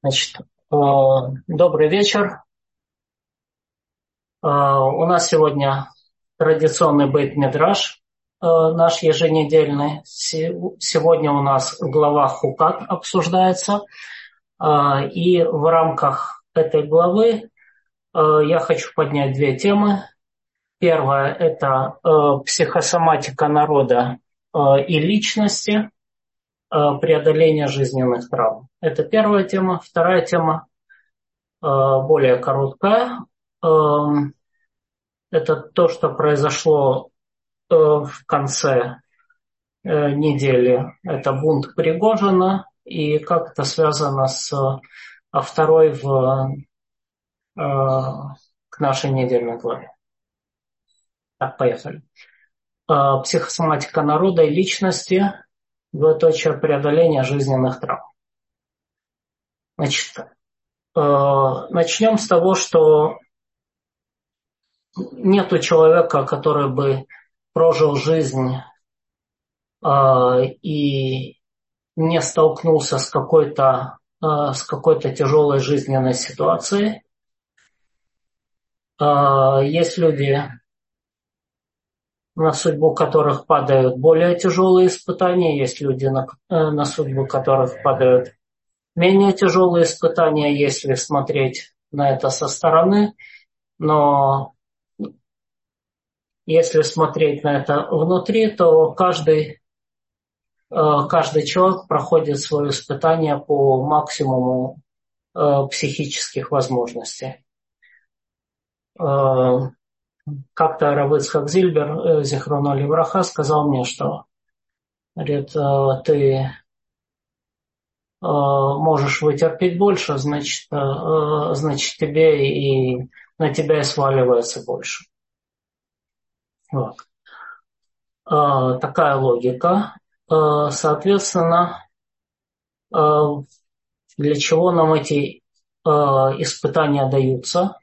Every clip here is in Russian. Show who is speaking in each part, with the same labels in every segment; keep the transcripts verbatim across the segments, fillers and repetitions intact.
Speaker 1: Значит, э, добрый вечер. Э, у нас сегодня традиционный бейт-мидраш, э, наш еженедельный. Сегодня у нас глава Хукат обсуждается. Э, и в рамках этой главы э, я хочу поднять две темы. Первая – это э, психосоматика народа э, и личности, э, преодоление жизненных травм. Это первая тема. Вторая тема более короткая. Это то, что произошло в конце недели. Это бунт Пригожина и как это связано с второй в, к нашей недельной главе. Так, поехали. Психосоматика народа и личности, двоеточие преодоления жизненных травм. Значит, начнем с того, что нету человека, который бы прожил жизнь э, и не столкнулся с какой-то, э, с какой-то тяжелой жизненной ситуацией. Э, есть люди, на судьбу которых падают более тяжелые испытания, есть люди, на, э, на судьбу которых падают менее тяжелые испытания, если смотреть на это со стороны. Но если смотреть на это внутри, то каждый, каждый человек проходит свое испытание по максимуму психических возможностей. Как-то Рав Ицхак Зильбер, зихроно левраха, сказал мне, что говорит, ты можешь вытерпеть больше, значит, значит тебе и на тебя и сваливается больше. Вот. Такая логика. Соответственно, для чего нам эти испытания даются?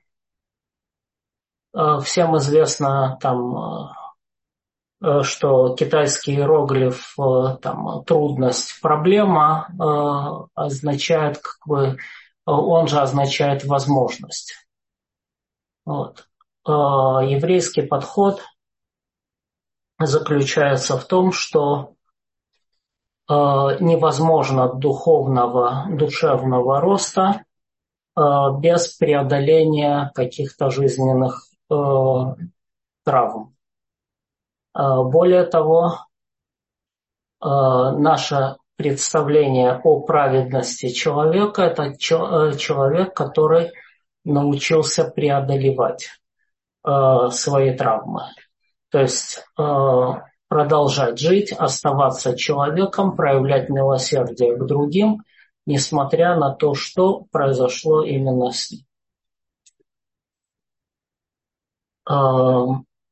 Speaker 1: Всем известно, там, что китайский иероглиф там, трудность, проблема означает, как бы, он же означает возможность. Вот. Еврейский подход заключается в том, что э, невозможно духовного, душевного роста э, без преодоления каких-то жизненных э, травм. Э, более того, э, наше представление о праведности человека – это чо- человек, который научился преодолевать э, свои травмы. То есть э, продолжать жить, оставаться человеком, проявлять милосердие к другим, несмотря на то, что произошло именно с ним. Э,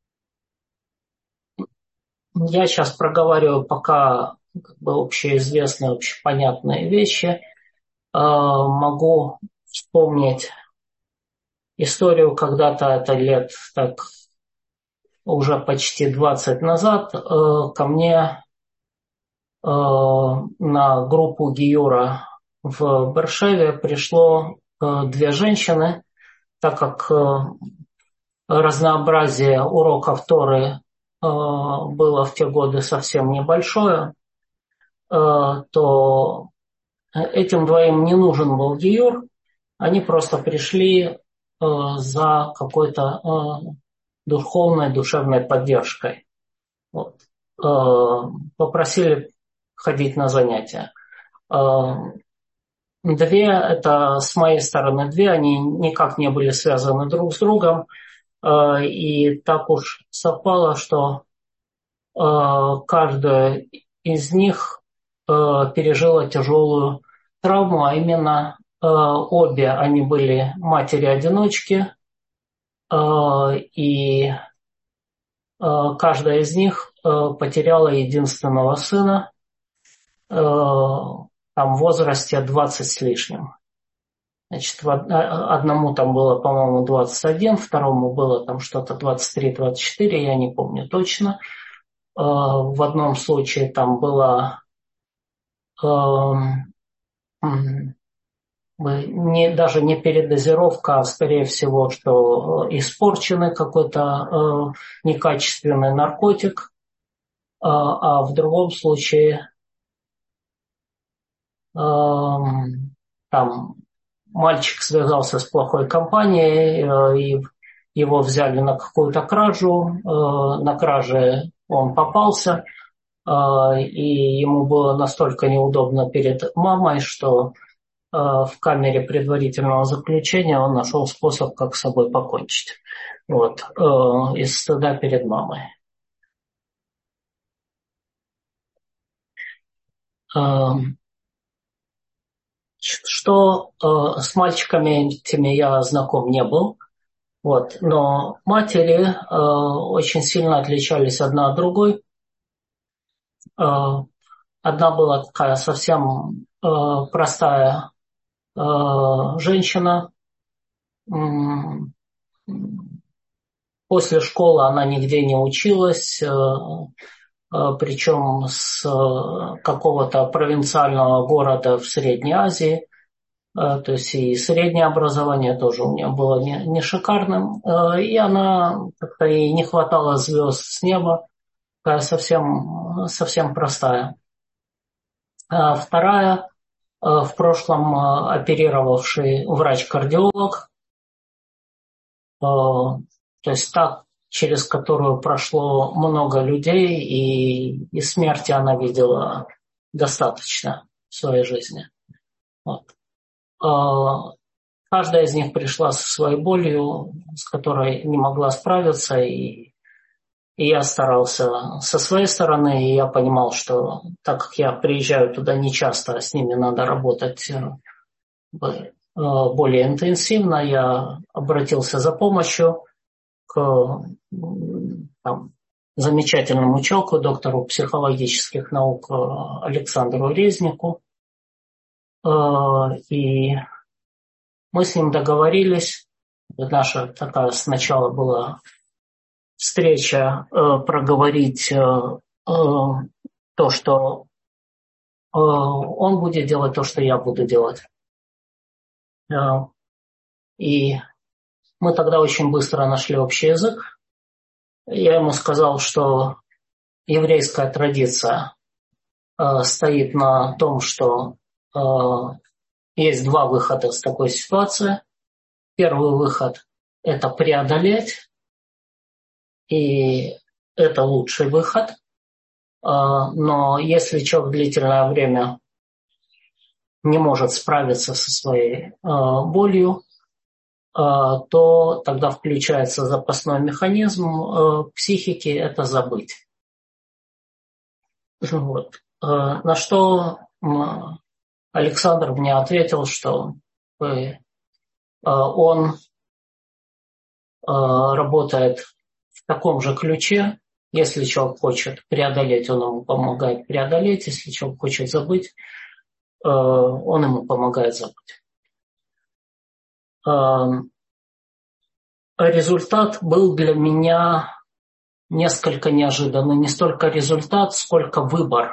Speaker 1: я сейчас проговариваю пока как бы общеизвестные, общепонятные вещи. Э, могу вспомнить историю когда-то, это лет так уже почти двадцать назад, э, ко мне э, на группу Гиюра в Бершеве пришло э, две женщины, так как э, разнообразие уроков Торы э, было в те годы совсем небольшое, э, то этим двоим не нужен был Гиюр, они просто пришли э, за какой-то э, духовной, душевной поддержкой. Вот. Э, попросили ходить на занятия. Э, Две, это с моей стороны две, они никак не были связаны друг с другом. Э, И так уж совпало, что э, каждая из них э, пережила тяжелую травму, а именно э, обе они были матери-одиночки, э, и э, каждая из них э, потеряла единственного сына э, там, в возрасте двадцать с лишним. Значит, одному там было, по-моему, двадцать один, второму было там что-то двадцать три - двадцать четыре, я не помню точно. В одном случае там была не, даже не передозировка, а скорее всего, что испорченный какой-то э, некачественный наркотик, а, а в другом случае э, там мальчик связался с плохой компанией, э, и его взяли на какую-то кражу, э, на краже он попался, э, и ему было настолько неудобно перед мамой, что в камере предварительного заключения он нашел способ, как с собой покончить. Вот. Из стыда перед мамой. Что с мальчиками этими я знаком не был. Вот. Но матери очень сильно отличались одна от другой. Одна была такая совсем простая женщина. После школы она нигде не училась, причем с какого-то провинциального города в Средней Азии. То есть и среднее образование тоже у нее было не, не шикарным. И она как-то ей не хватало звезд с неба, такая совсем, совсем простая. А вторая, в прошлом оперировавший врач-кардиолог, то есть та, через которую прошло много людей, и, и смерти она видела достаточно в своей жизни. Вот. Каждая из них пришла со своей болью, с которой не могла справиться, и, и я старался со своей стороны, и я понимал, что так как я приезжаю туда нечасто, а с ними надо работать более интенсивно, я обратился за помощью к там, замечательному человеку, доктору психологических наук Александру Резнику. И мы с ним договорились. Наша такая сначала была встреча проговорить то, что он будет делать, то, что я буду делать. И мы тогда очень быстро нашли общий язык. Я ему сказал, что еврейская традиция э, стоит на том, что э, есть два выхода из такой ситуации. Первый выход – это преодолеть, и это лучший выход. Э, но если человек длительное время не может справиться со своей э, болью, то тогда включается запасной механизм психики – это забыть. Вот. На что Александр мне ответил, что он работает в таком же ключе. Если человек хочет преодолеть, он ему помогает преодолеть. Если человек хочет забыть, он ему помогает забыть. Результат был для меня несколько неожиданный. Не столько результат, сколько выбор.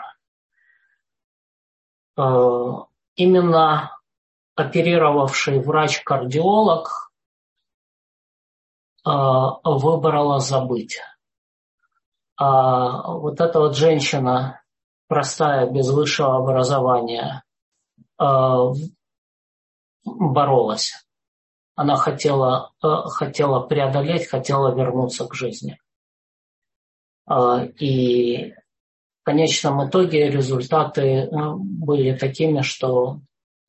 Speaker 1: Именно оперировавший врач-кардиолог выбрала забыть. А вот эта вот женщина, простая, без высшего образования, боролась. Она хотела, хотела преодолеть, хотела вернуться к жизни. И в конечном итоге результаты были такими, что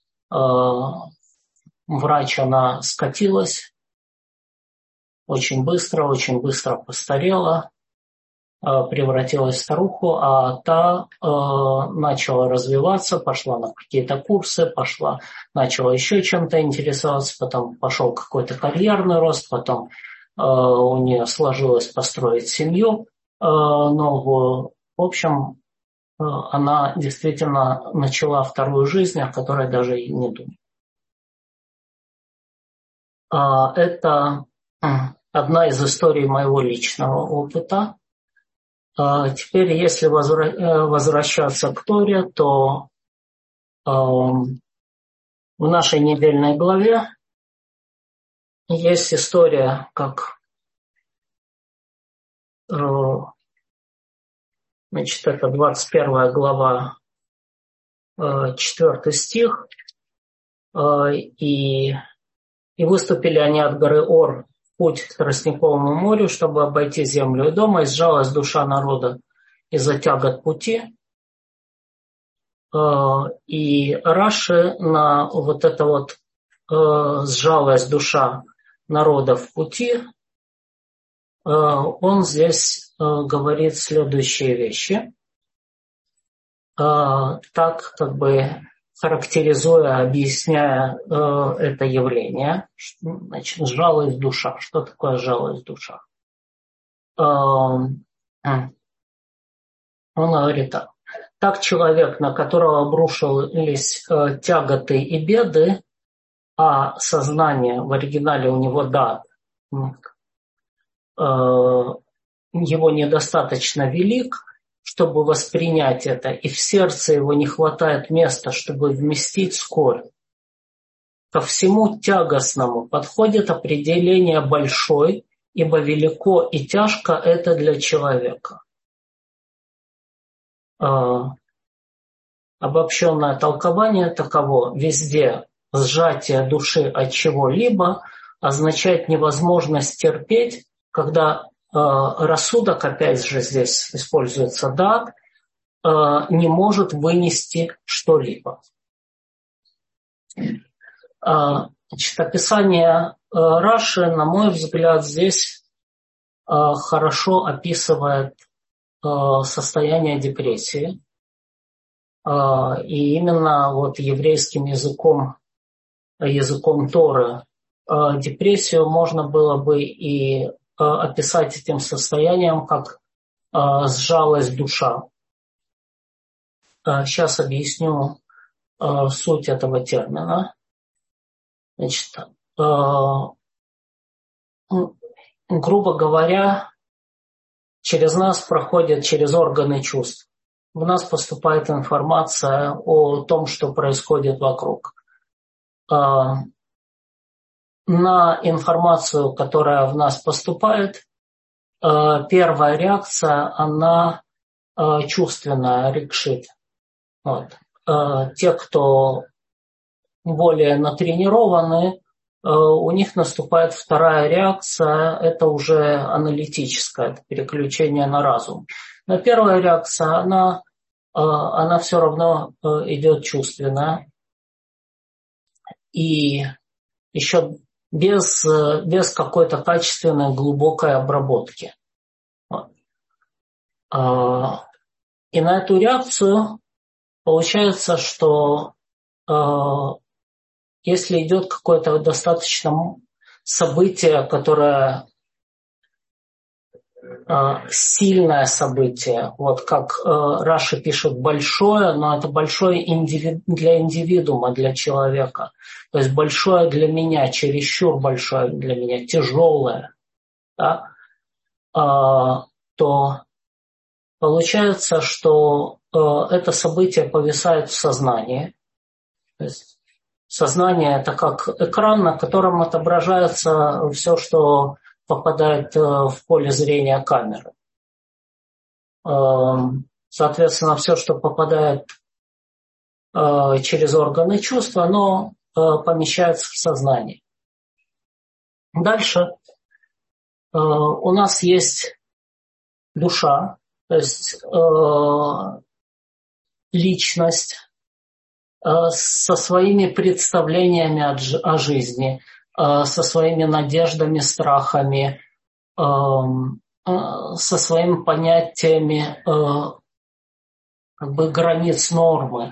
Speaker 1: врач, она скатилась очень быстро, очень быстро постарела, превратилась в старуху, а та начала развиваться, пошла на какие-то курсы, пошла, начала еще чем-то интересоваться, потом пошел какой-то карьерный рост, потом у нее сложилось построить семью новую. В общем, она действительно начала вторую жизнь, о которой даже и не думала. Это одна из историй моего личного опыта. Теперь, если возвращаться к Торе, то В нашей недельной главе есть история, как значит, это двадцать первая глава, четвёртый стих. И, и выступили они от горы Ор в путь к Тростниковому морю, чтобы обойти землю Эдома, и сжалась душа народа из-за тягот пути. И Раши на вот это вот сжалась душа народа в пути, он здесь говорит следующие вещи, так как бы характеризуя, объясняя это явление. Значит, сжалась душа. Что такое сжалась душа? Он говорит так. Так человек, на которого обрушились тяготы и беды, а сознание в оригинале у него дат, его недостаточно велик, чтобы воспринять это, и в сердце его не хватает места, чтобы вместить скорбь. Ко всему тягостному подходит определение «большой», ибо велико и тяжко это для человека. Обобщенное толкование таково: везде сжатие души от чего-либо означает невозможность терпеть, когда рассудок, опять же здесь используется дат, не может вынести что-либо. Значит, описание Раши, на мой взгляд, здесь хорошо описывает состояние депрессии. И именно вот еврейским языком, языком Торы, депрессию можно было бы и описать этим состоянием как сжалась душа. Сейчас объясню суть этого термина. Значит, грубо говоря, через нас проходит, через органы чувств. В нас поступает информация о том, что происходит вокруг. На информацию, которая в нас поступает, первая реакция, она чувственная, рикшит. Вот. Те, кто более натренированы, у них наступает вторая реакция, это уже аналитическая, это переключение на разум. Но первая реакция, она, она все равно идет чувственная. И еще без, без какой-то качественной глубокой обработки. И на эту реакцию получается, что если идет какое-то достаточно событие, которое сильное событие, вот как Раши пишет большое, но это большое для индивидуума, для человека. То есть большое для меня, чересчур большое для меня, тяжелое, да, то получается, что это событие повисает в сознании. То есть сознание – это как экран, на котором отображается все, что попадает в поле зрения камеры. Соответственно, все, что попадает через органы чувств, оно помещается в сознание. Дальше у нас есть душа, то есть личность со своими представлениями о жизни, со своими надеждами, страхами, со своими понятиями как бы границ нормы.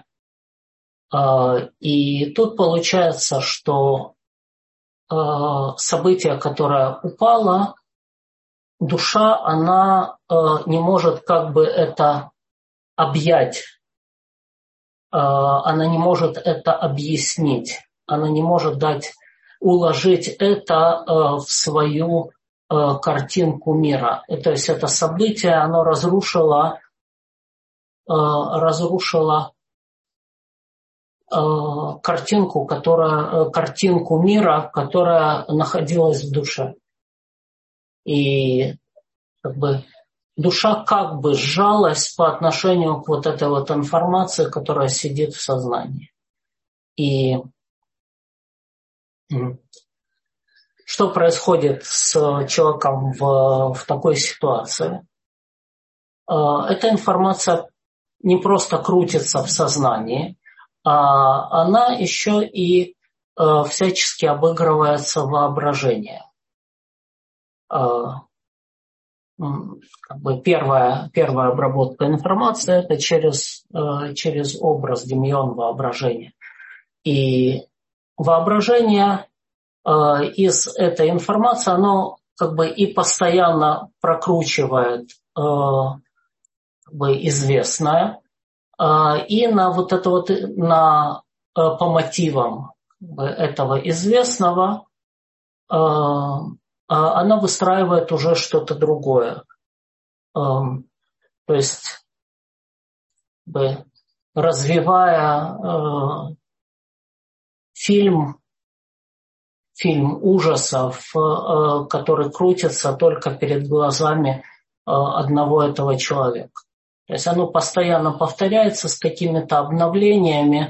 Speaker 1: И тут получается, что событие, которое упало, душа, она не может как бы это объять, она не может это объяснить, она не может дать, уложить это в свою картинку мира. То есть это событие, оно разрушило, разрушило картинку, которая, картинку мира, которая находилась в душе. И как бы душа как бы сжалась по отношению к вот этой вот информации, которая сидит в сознании. И что происходит с человеком в, в такой ситуации? Эта информация не просто крутится в сознании, а она еще и всячески обыгрывается в воображении. Как бы первая, первая обработка информации – это через, через образ, демион, воображение. И воображение из этой информации, оно как бы и постоянно прокручивает как бы известное, и на вот это вот, на, по мотивам этого известного она выстраивает уже что-то другое. То есть развивая фильм, фильм ужасов, который крутится только перед глазами одного этого человека. То есть оно постоянно повторяется с какими-то обновлениями,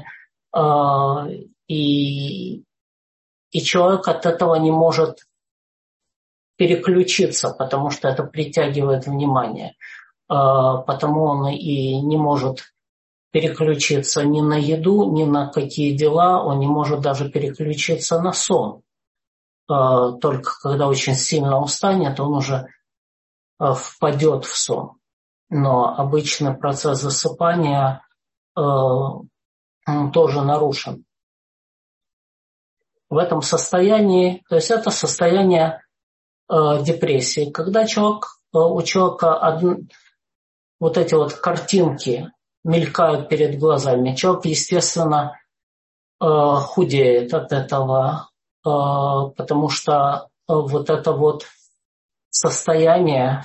Speaker 1: и, и человек от этого не может переключиться, потому что это притягивает внимание. Потому он и не может переключиться ни на еду, ни на какие дела, он не может даже переключиться на сон. Только когда очень сильно устанет, он уже впадет в сон. Но обычный процесс засыпания э, тоже нарушен. В этом состоянии, то есть это состояние э, депрессии, когда человек, э, у человека од... вот эти вот картинки мелькают перед глазами, человек, естественно, э, худеет от этого, э, потому что э, вот это вот состояние,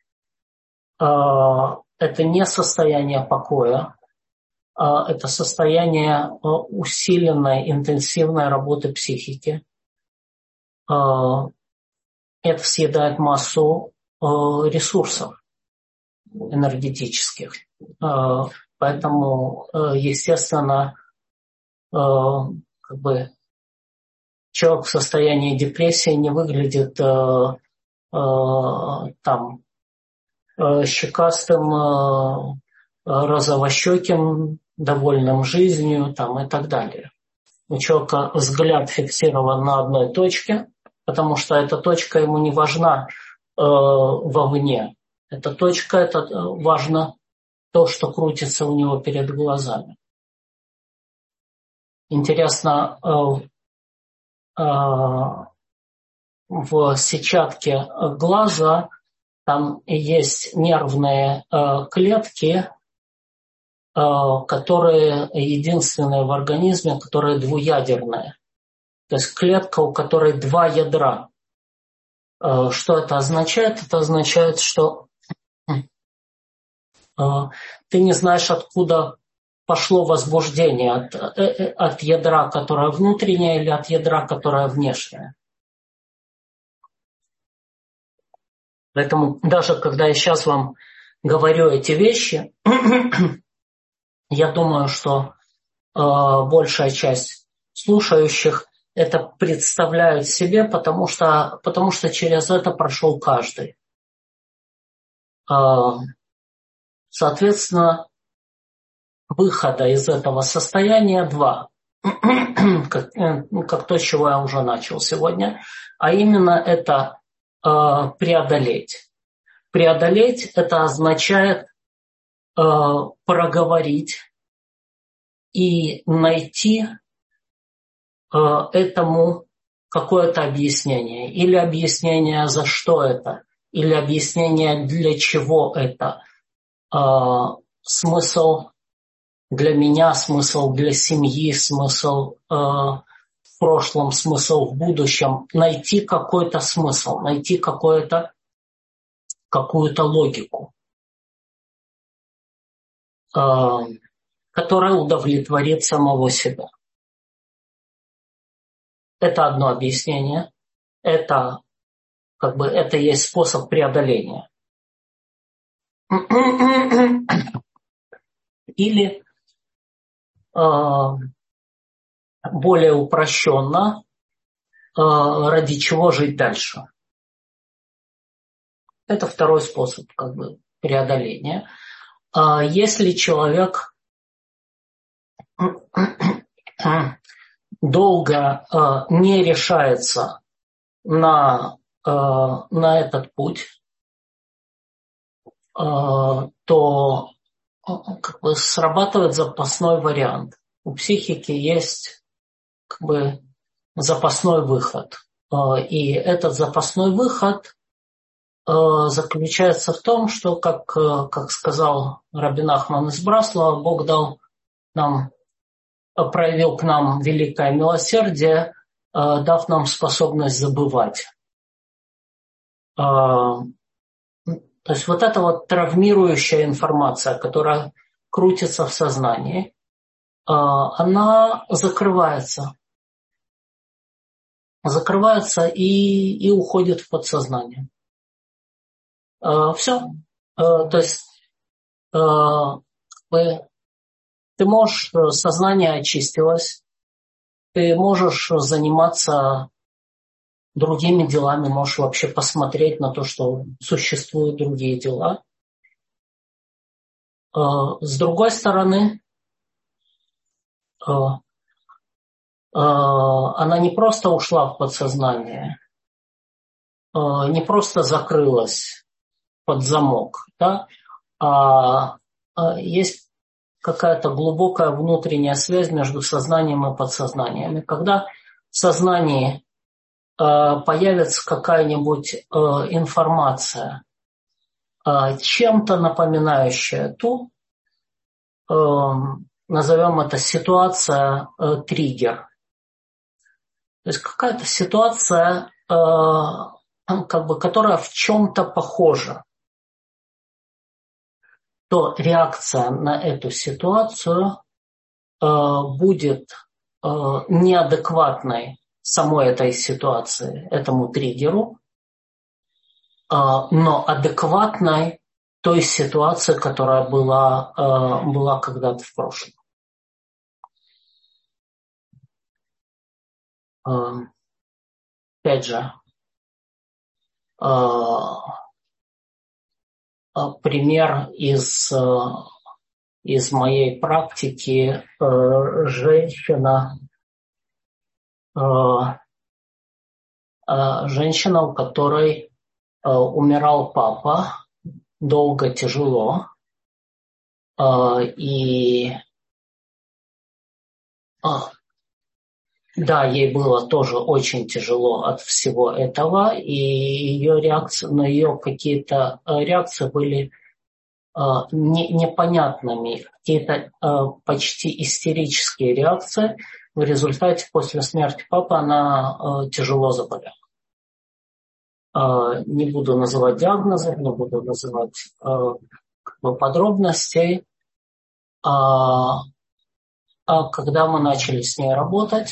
Speaker 1: это не состояние покоя, это состояние усиленной, интенсивной работы психики. Это съедает массу ресурсов энергетических. Поэтому, естественно, как бы человек в состоянии депрессии не выглядит там щекастым, розовощеким, довольным жизнью там, и так далее. У человека взгляд фиксирован на одной точке, потому что эта точка ему не важна э, вовне. Эта точка, это важно то, что крутится у него перед глазами. Интересно, э, э, в сетчатке глаза там есть нервные э, клетки, э, которые единственные в организме, которые двуядерные. То есть клетка, у которой два ядра. Э, что это означает? Это означает, что э, ты не знаешь, откуда пошло возбуждение, от, э, от ядра, которое внутреннее, или от ядра, которое внешнее. Поэтому даже когда я сейчас вам говорю эти вещи, я думаю, что э, большая часть слушающих это представляют себе, потому что, потому что через это прошел каждый. Э, соответственно, выхода из этого состояния два, как, как то, с чего я уже начал сегодня, а именно это э, преодолеть. Преодолеть это означает э, проговорить и найти э, этому какое-то объяснение. Или объяснение, за что это, или объяснение, для чего это. Э, смысл для меня, смысл для семьи, смысл э, в прошлом, смысл в будущем. Найти какой-то смысл, найти какое-то, какую-то логику. Э, которое удовлетворит самого себя. Это одно объяснение. Это как бы это есть способ преодоления. Или э, более упрощенно, э, ради чего жить дальше. Это второй способ как бы преодоления. Э, если человек долго э, не решается на, э, на этот путь, э, то э, как бы срабатывает запасной вариант. У психики есть как бы запасной выход. Э, и этот запасной выход э, заключается в том, что, как, э, как сказал Раби Нахман из Браслова, Бог дал нам, проявил к нам великое милосердие, дав нам способность забывать. То есть вот эта вот травмирующая информация, которая крутится в сознании, она закрывается. Закрывается и, и уходит в подсознание. Все. То есть ты можешь, сознание очистилось, ты можешь заниматься другими делами, можешь вообще посмотреть на то, что существуют другие дела. С другой стороны, она не просто ушла в подсознание, не просто закрылась под замок, да, а есть какая-то глубокая внутренняя связь между сознанием и подсознанием. И когда в сознании э, появится какая-нибудь э, информация, э, чем-то напоминающая ту, э, назовем это ситуация э, триггер. То есть какая-то ситуация, э, как бы, которая в чем-то похожа, то реакция на эту ситуацию э, будет э, неадекватной самой этой ситуации, этому триггеру, э, но адекватной той ситуации, которая была, э, была когда-то в прошлом. Э, опять же, э, пример из, из моей практики. Женщина, женщина, у которой умирал папа, долго, тяжело, и да, ей было тоже очень тяжело от всего этого, и ее реакции, но ее какие-то реакции были э, не, непонятными, какие-то э, почти истерические реакции. В результате после смерти папы она э, тяжело заболела. Э, не буду называть диагнозы, не буду называть э, подробностей. А, а когда мы начали с ней работать,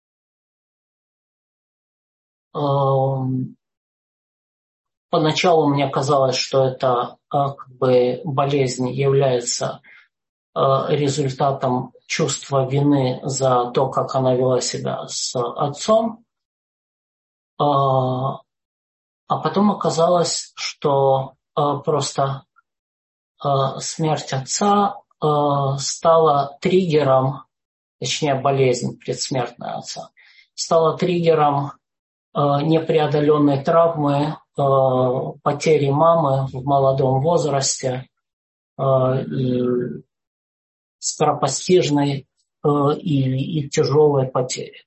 Speaker 1: поначалу мне казалось, что это как бы болезнь является результатом чувства вины за то, как она вела себя с отцом. А потом оказалось, что просто смерть отца стала триггером, точнее болезнь предсмертная отца, стала триггером непреодоленной травмы, потери мамы в молодом возрасте и скоропостижной и, и тяжелой потери.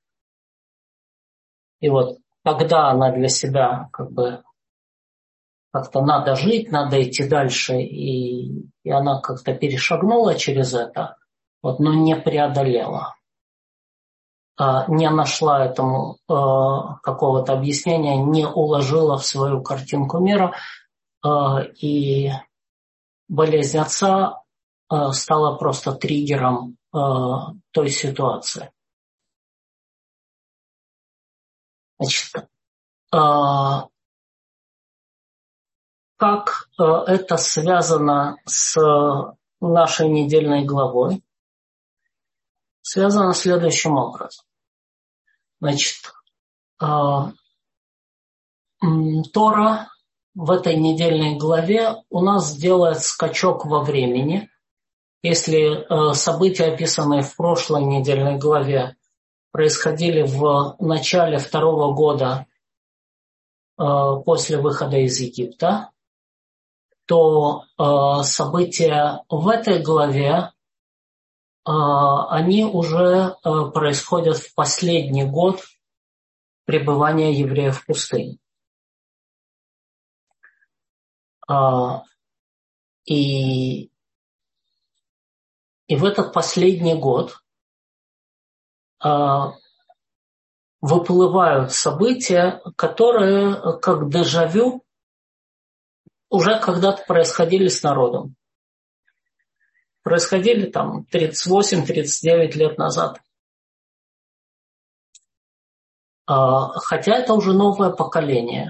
Speaker 1: И вот тогда она для себя как бы как-то надо жить, надо идти дальше, и, и она как-то перешагнула через это, вот, но не преодолела. Не нашла этому э, какого-то объяснения, не уложила в свою картинку мира, э, и болезнь отца стало просто триггером той ситуации. Значит, как это связано с нашей недельной главой? Связано следующим образом. Значит, Тора в этой недельной главе у нас делает скачок во времени. Если события, описанные в прошлой недельной главе, происходили в начале второго года после выхода из Египта, то события в этой главе, они уже происходят в последний год пребывания евреев в пустыне. И, и в этот последний год выплывают события, которые, как дежавю, уже когда-то происходили с народом. Происходили там тридцать восемь - тридцать девять лет назад. Хотя это уже новое поколение.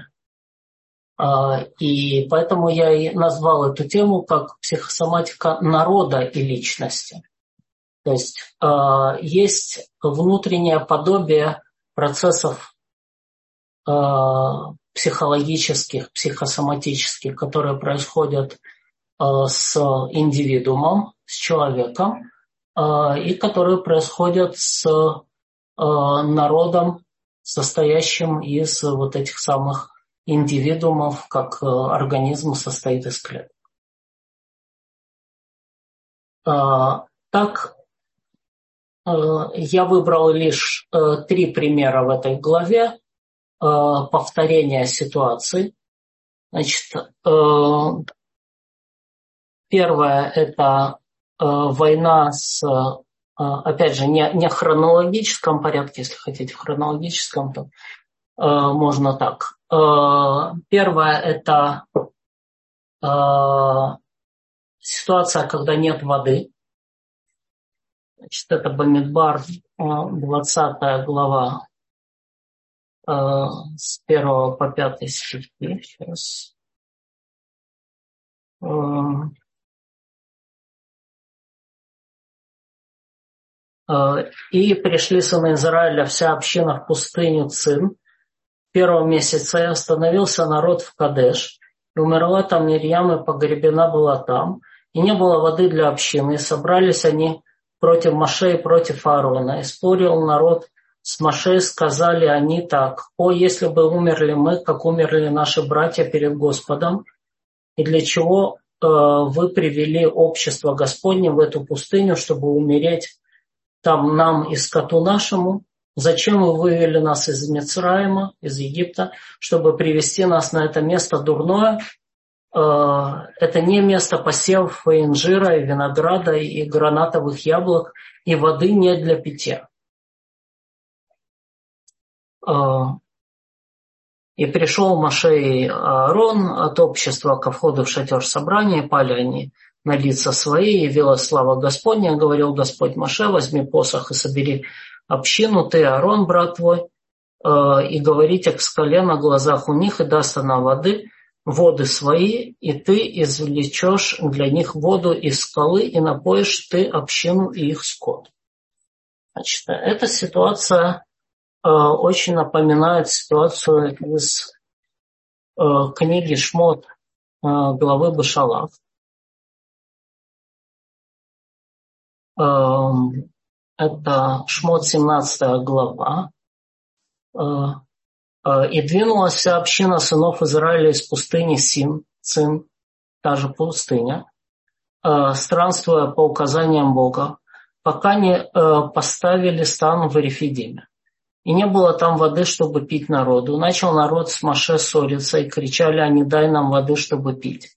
Speaker 1: И поэтому я и назвал эту тему как психосоматика народа и личности. То есть есть внутреннее подобие процессов психологических, психосоматических, которые происходят с индивидуумом, с человеком, и которые происходят с народом, состоящим из вот этих самых индивидуумов, как организм состоит из клеток. Так, я выбрал лишь три примера в этой главе повторения ситуации. Значит, первое – это война с, опять же, не, не в хронологическом порядке, если хотите, в хронологическом, то можно так. Первое – это ситуация, когда нет воды. Значит, это Бамидбар, двадцатая глава, с первого по пятый стихи. Сейчас. «И пришли сыны Израиля, вся община в пустыню Цин. В первом месяце остановился народ в Кадеш, и умерла там Мирьям, и погребена была там, и не было воды для общины, и собрались они против Моше и против Аарона, и спорил народ с Моше, сказали они так: «О, если бы умерли мы, как умерли наши братья перед Господом, и для чего э, вы привели общество Господне в эту пустыню, чтобы умереть там нам и скоту нашему? Зачем вы вывели нас из Мицраима, из Египта, чтобы привести нас на это место дурное? Это не место посевов и инжира, и винограда, и гранатовых яблок, и воды не для питья». И пришел Моше и Аарон от общества ко входу в шатер собрания, пали они на лица свои, явила слава Господня, говорил Господь Моше: возьми посох и собери общину, ты, Аарон, брат твой, и говорите к скале на глазах у них, и даст она воды, воды свои, и ты извлечешь для них воду из скалы, и напоишь ты общину и их скот. Значит, эта ситуация э, очень напоминает ситуацию из э, книги Шмот, э, главы Бешалах. Э, это Шмот, семнадцатая глава. Э, И двинулась вся община сынов Израиля из пустыни Син, Цин, та же пустыня, странствуя по указаниям Бога, пока не поставили стан в Рефидиме. И не было там воды, чтобы пить народу. Начал народ с Моше ссориться, и кричали они: дай нам воды, чтобы пить.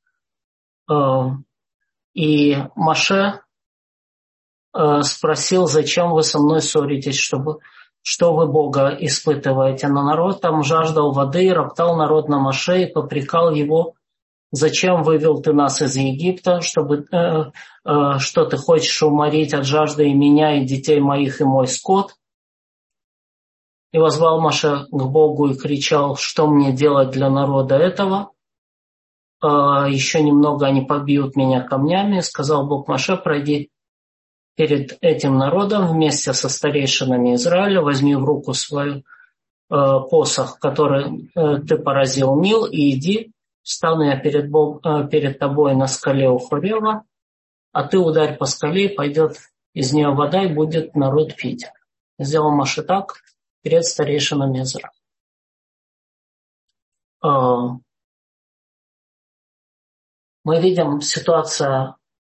Speaker 1: И Моше спросил: зачем вы со мной ссоритесь, чтобы... что вы Бога испытываете? Но народ там жаждал воды, и роптал народ на Моше, и попрекал его зачем вывел ты нас из Египта, чтобы, э, э, что ты хочешь уморить от жажды и меня, и детей моих, и мой скот? И воззвал Моше к Богу и кричал, что мне делать для народа этого? Еще немного они побьют меня камнями. Сказал Бог Моше, пройди перед этим народом вместе со старейшинами Израиля, возьми в руку свою посох, который ты поразил Нил, и иди, встану я перед, Бог, перед тобой на скале у Хорева, а ты ударь по скале, и пойдет из нее вода, и будет народ пить. Сделал Моше так перед старейшинами Израиля. Мы видим ситуация,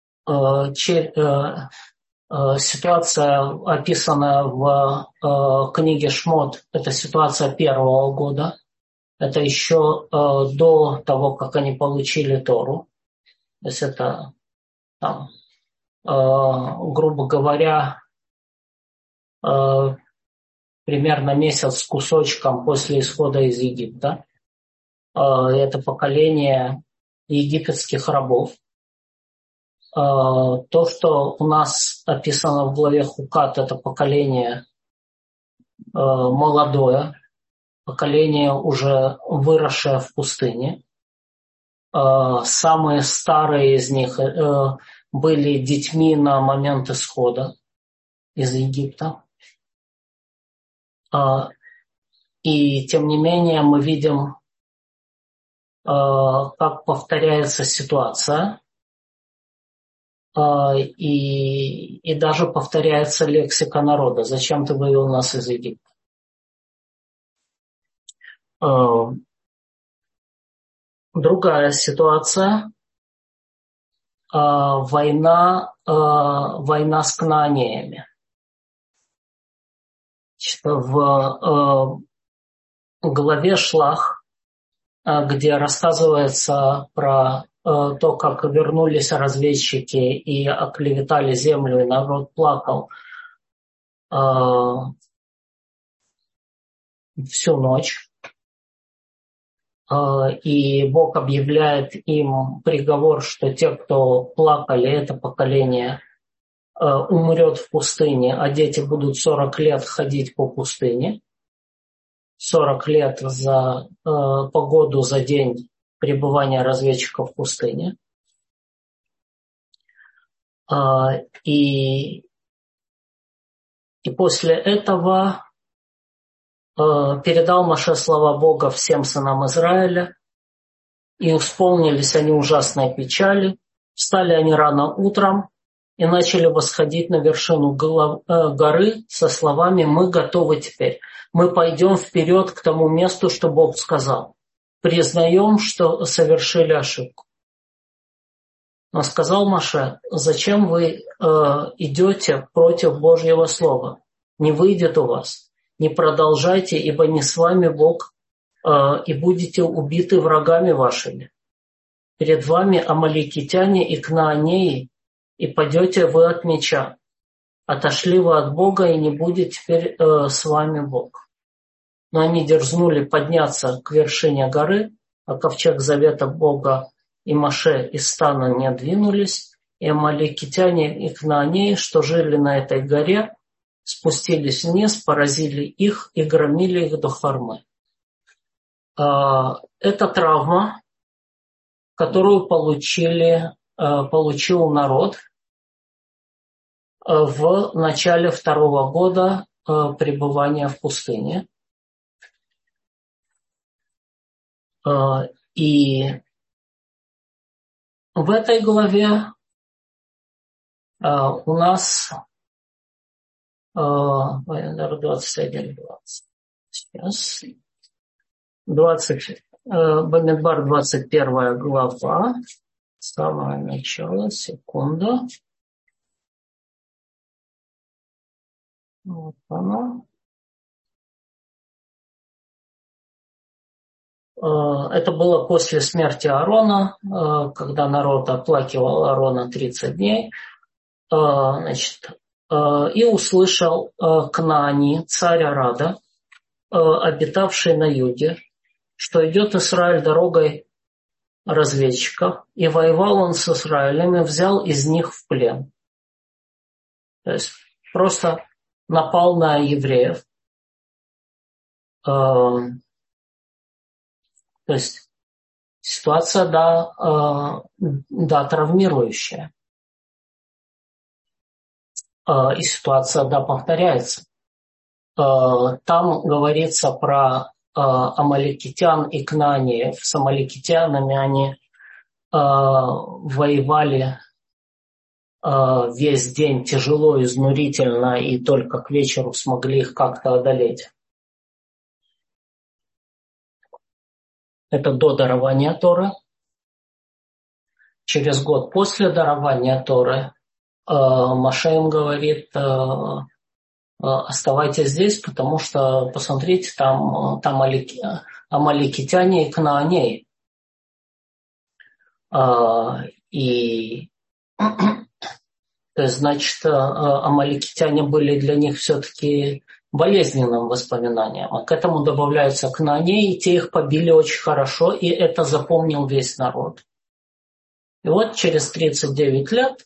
Speaker 1: ситуация, описанная в книге Шмот, это ситуация первого года. Это еще до того, как они получили Тору. То есть это, там, грубо говоря, примерно месяц с кусочком после исхода из Египта. Это поколение египетских рабов. То, что у нас описано в главе Хукат, это поколение молодое, поколение, уже выросшее в пустыне. Самые старые из них были детьми на момент исхода из Египта. И тем не менее мы видим, как повторяется ситуация, и, и даже повторяется лексика народа. Зачем ты вывел нас из Египта? Другая ситуация. Война, война с кнаанеями. В главе Шлах, где рассказывается про то, как вернулись разведчики и оклеветали землю, и народ плакал всю ночь. И Бог объявляет им приговор, что те, кто плакали, это поколение, умрет в пустыне, а дети будут сорок лет ходить по пустыне. сорок лет за э, погоду за день пребывания разведчиков в пустыне. Э, и, и после этого э, передал Моше слова Бога всем сынам Израиля, и исполнились они ужасной печали. Встали они рано утром и начали восходить на вершину горы со словами: «Мы готовы теперь. Мы пойдем вперед к тому месту, что Бог сказал. Признаем, что совершили ошибку». Но сказал Моше: «Зачем вы э, идете против Божьего слова? Не выйдет у вас. Не продолжайте, ибо не с вами Бог, э, и будете убиты врагами вашими. Перед вами амаликитяне и кнаанеи, и падете вы от меча. Отошли вы от Бога, и не будет теперь э, с вами Бог». Но они дерзнули подняться к вершине горы, а ковчег завета Бога и Моше из стана не двинулись, и амаликитяне и кнаанеи, что жили на этой горе, спустились вниз, поразили их и громили их до Хормы. Э, это травма, которую получили, э, получил народ в начале второго года пребывания в пустыне. И в этой главе у нас двадцать один двадцать. Сейчас. двадцать. Бамидбар, двадцать первая глава. Самое начало. Секунду. Вот оно. Это было после смерти Аарона, когда народ оплакивал Аарона тридцать дней. Значит, и услышал Кнаани, царь Арада, обитавший на юге, что идет Израиль дорогой разведчиков, и воевал он с Израилем и взял из них в плен. То есть просто напал на евреев. То есть ситуация, да, да, травмирующая. И ситуация, да, повторяется. Там говорится про амаликитян и кнаанеев. С амаликитянами они воевали весь день тяжело, изнурительно, и только к вечеру смогли их как-то одолеть. Это до дарования Торы. Через год после дарования Торы Моше им говорит: оставайтесь здесь, потому что, посмотрите, там, там амаликитяне и кнаанеи. И, то есть, значит, амаликитяне были для них все-таки болезненным воспоминанием. А к этому добавляются кнаанеи, и те их побили очень хорошо, и это запомнил весь народ. И вот через тридцать девять лет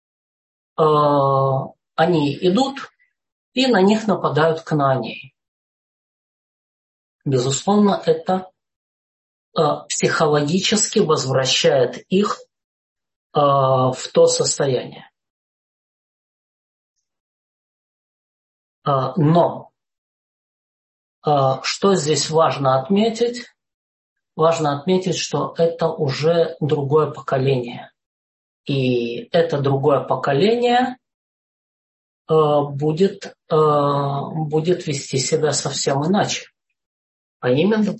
Speaker 1: они идут, и на них нападают кнаанеи. Безусловно, это психологически возвращает их в то состояние. Но что здесь важно отметить? Важно отметить, что это уже другое поколение. И это другое поколение будет, будет вести себя совсем иначе. А именно,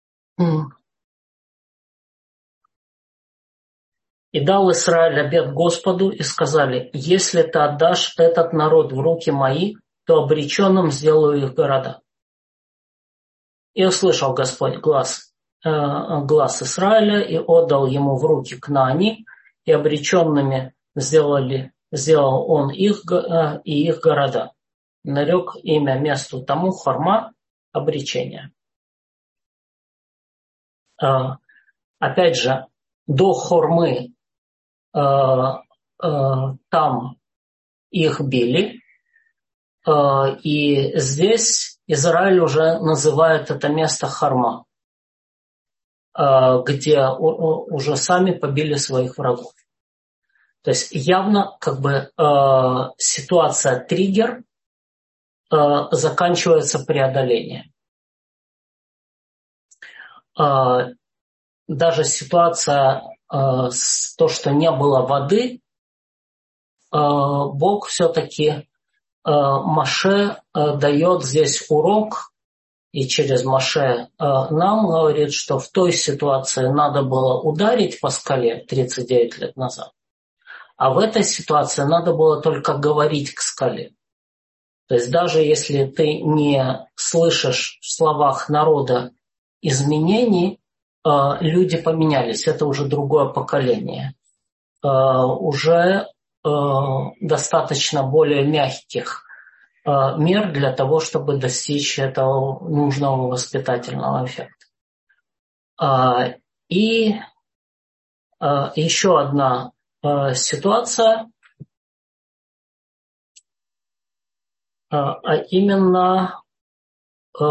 Speaker 1: и дал Израиль обет Господу, и сказали: если ты отдашь этот народ в руки мои, то обреченным сделаю их города. И услышал Господь глаз, э, глаз Израиля, и отдал ему в руки Кнаани, и обреченными сделали, сделал он их э, и их города. Нарек имя месту тому Хорма, обречение. Э, опять же, до Хормы э, э, там их били, э, и здесь Израиль уже называет это место Хорма, э, где у, уже сами побили своих врагов. То есть явно как бы э, ситуация триггер, э, заканчивается преодолением. Э, даже ситуация э, с то, что не было воды, э, Бог все-таки э, Моше э, дает здесь урок, и через Моше э, нам говорит, что в той ситуации надо было ударить по скале тридцать девять лет назад, а в этой ситуации надо было только говорить к скале. То есть даже если ты не слышишь в словах народа изменений, э, люди поменялись, это уже другое поколение. Э, уже э, достаточно более мягких э, мер для того, чтобы достичь этого нужного воспитательного эффекта. Э, и э, еще одна э, ситуация, э, а именно э,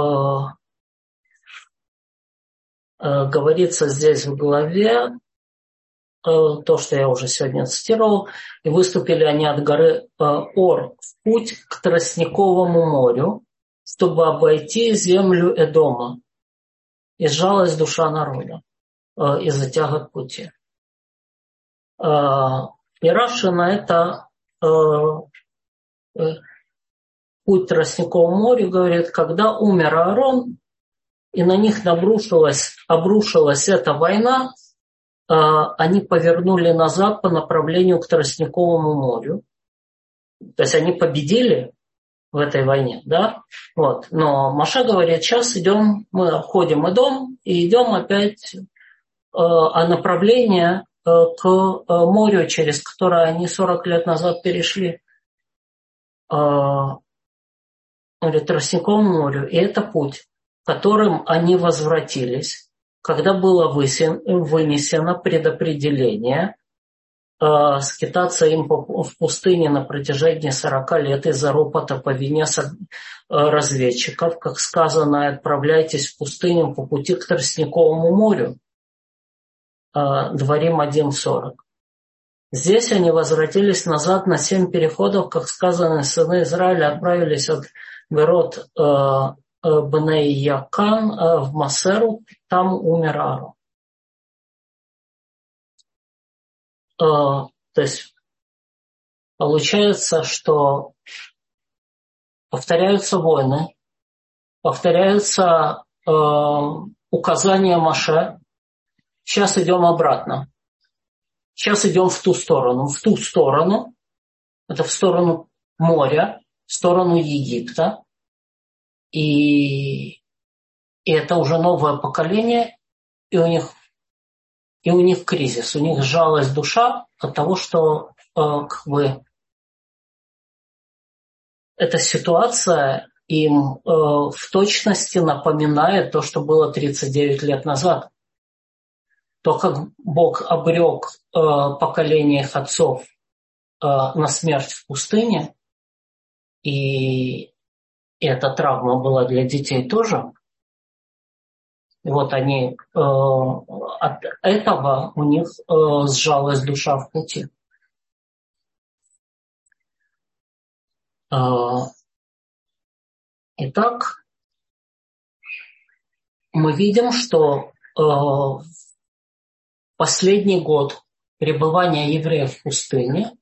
Speaker 1: э, говорится здесь в главе, то, что я уже сегодня цитировал: и выступили они от горы Ор в путь к Тростниковому морю, чтобы обойти землю Эдома. И сжалась душа народа из-за тягот пути. И Раши на это путь к Тростниковому морю говорит: когда умер Аарон, и на них обрушилась, обрушилась эта война, они повернули назад по направлению к Тростниковому морю. То есть они победили в этой войне, да? Вот. Но Моше говорит: сейчас идем, мы обходим Эдом и идем опять, а направление к морю, через которое они сорок лет назад перешли, говорит, Тростниковому морю, и это путь, которым они возвратились. когда было вынесено предопределение э, скитаться им по, в пустыне на протяжении сорока лет из-за ропота по вине со, э, разведчиков, как сказано, отправляйтесь в пустыню по пути к Тростниковому морю, э, Дворим один сорок. Здесь они возвратились назад на семь переходов, как сказано, сыны Израиля отправились от ворот э, Бней Якан э, в Масеру, там умер Аарон. Э, то есть получается, что повторяются войны, повторяются э, указания Моше. Сейчас идем обратно. Сейчас идем в ту сторону. В ту сторону, это в сторону моря, в сторону Египта. И, и это уже новое поколение, и у них, и у них кризис. У них сжалась душа от того, что э, как бы эта ситуация им э, в точности напоминает то, что было тридцать девять лет назад. То, как Бог обрек э, поколение их отцов э, на смерть в пустыне, и, и эта травма была для детей тоже. И вот они, э, от этого у них э, сжалась душа в пути. Э, итак, мы видим, что э, последний год пребывания евреев в пустыне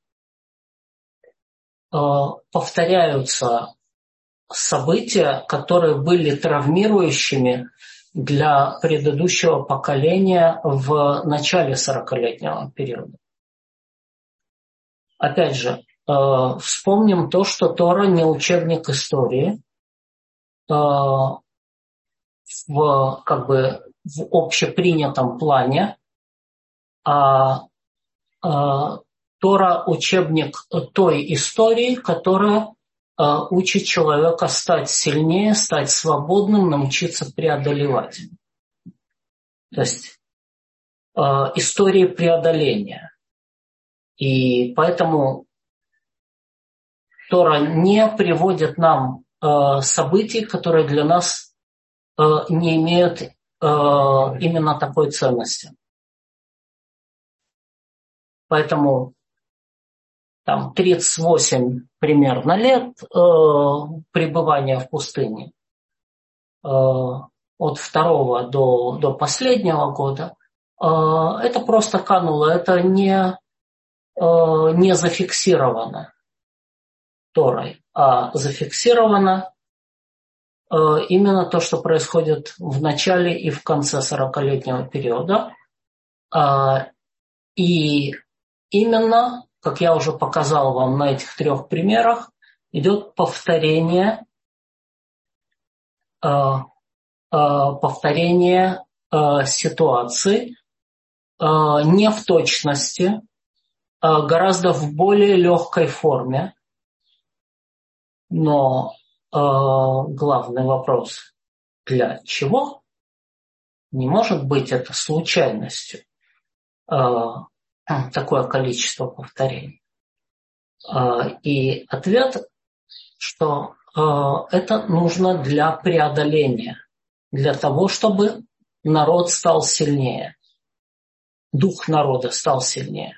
Speaker 1: э, повторяются события, которые были травмирующими для предыдущего поколения в начале сорокалетнего периода. Опять же, э, вспомним то, что Тора не учебник истории. Э, в, как бы, в общепринятом плане, а э, Тора учебник той истории, которая э, учит человека стать сильнее, стать свободным, научиться преодолевать. То есть э, истории преодоления. И поэтому Тора не приводит нам э, событий, которые для нас э, не имеют э, именно такой ценности. Поэтому там тридцать восемь примерно лет э, пребывания в пустыне э, от второго до, до последнего года, э, это просто кануло, это не, э, не зафиксировано Торой, а зафиксировано э, именно то, что происходит в начале и в конце сорокалетнего периода. Э, и именно, как я уже показал вам на этих трех примерах, идет повторение, э, э, повторение э, ситуации, э, не в точности, э, гораздо в более легкой форме. Но э, главный вопрос, для чего? Не может быть это случайностью. Э, такое количество повторений. И ответ, что это нужно для преодоления, для того, чтобы народ стал сильнее, дух народа стал сильнее.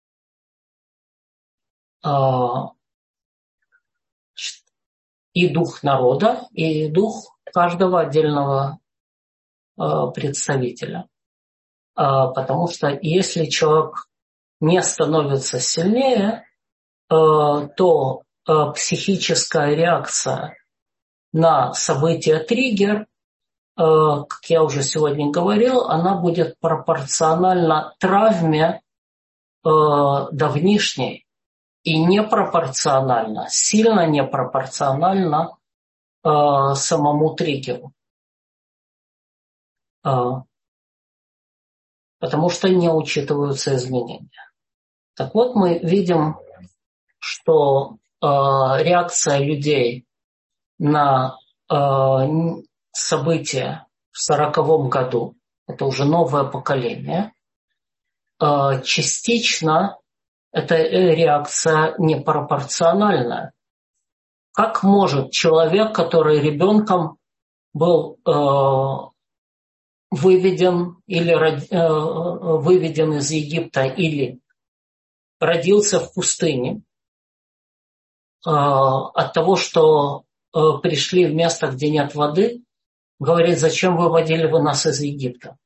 Speaker 1: И дух народа, и дух каждого отдельного представителя. Потому что если человек не становится сильнее, то психическая реакция на событие-триггер, как я уже сегодня говорил, она будет пропорциональна травме давнишней и непропорциональна, сильно непропорциональна самому триггеру. Потому что не учитываются изменения. Так вот, мы видим, что э, реакция людей на э, события в сороковом году это уже новое поколение. Частично эта реакция непропорциональная. Как может человек, который ребенком был выведен или выведен из Египта или родился в пустыне, от того, что пришли в место, где нет воды, говорит: зачем выводили вы нас из Египта?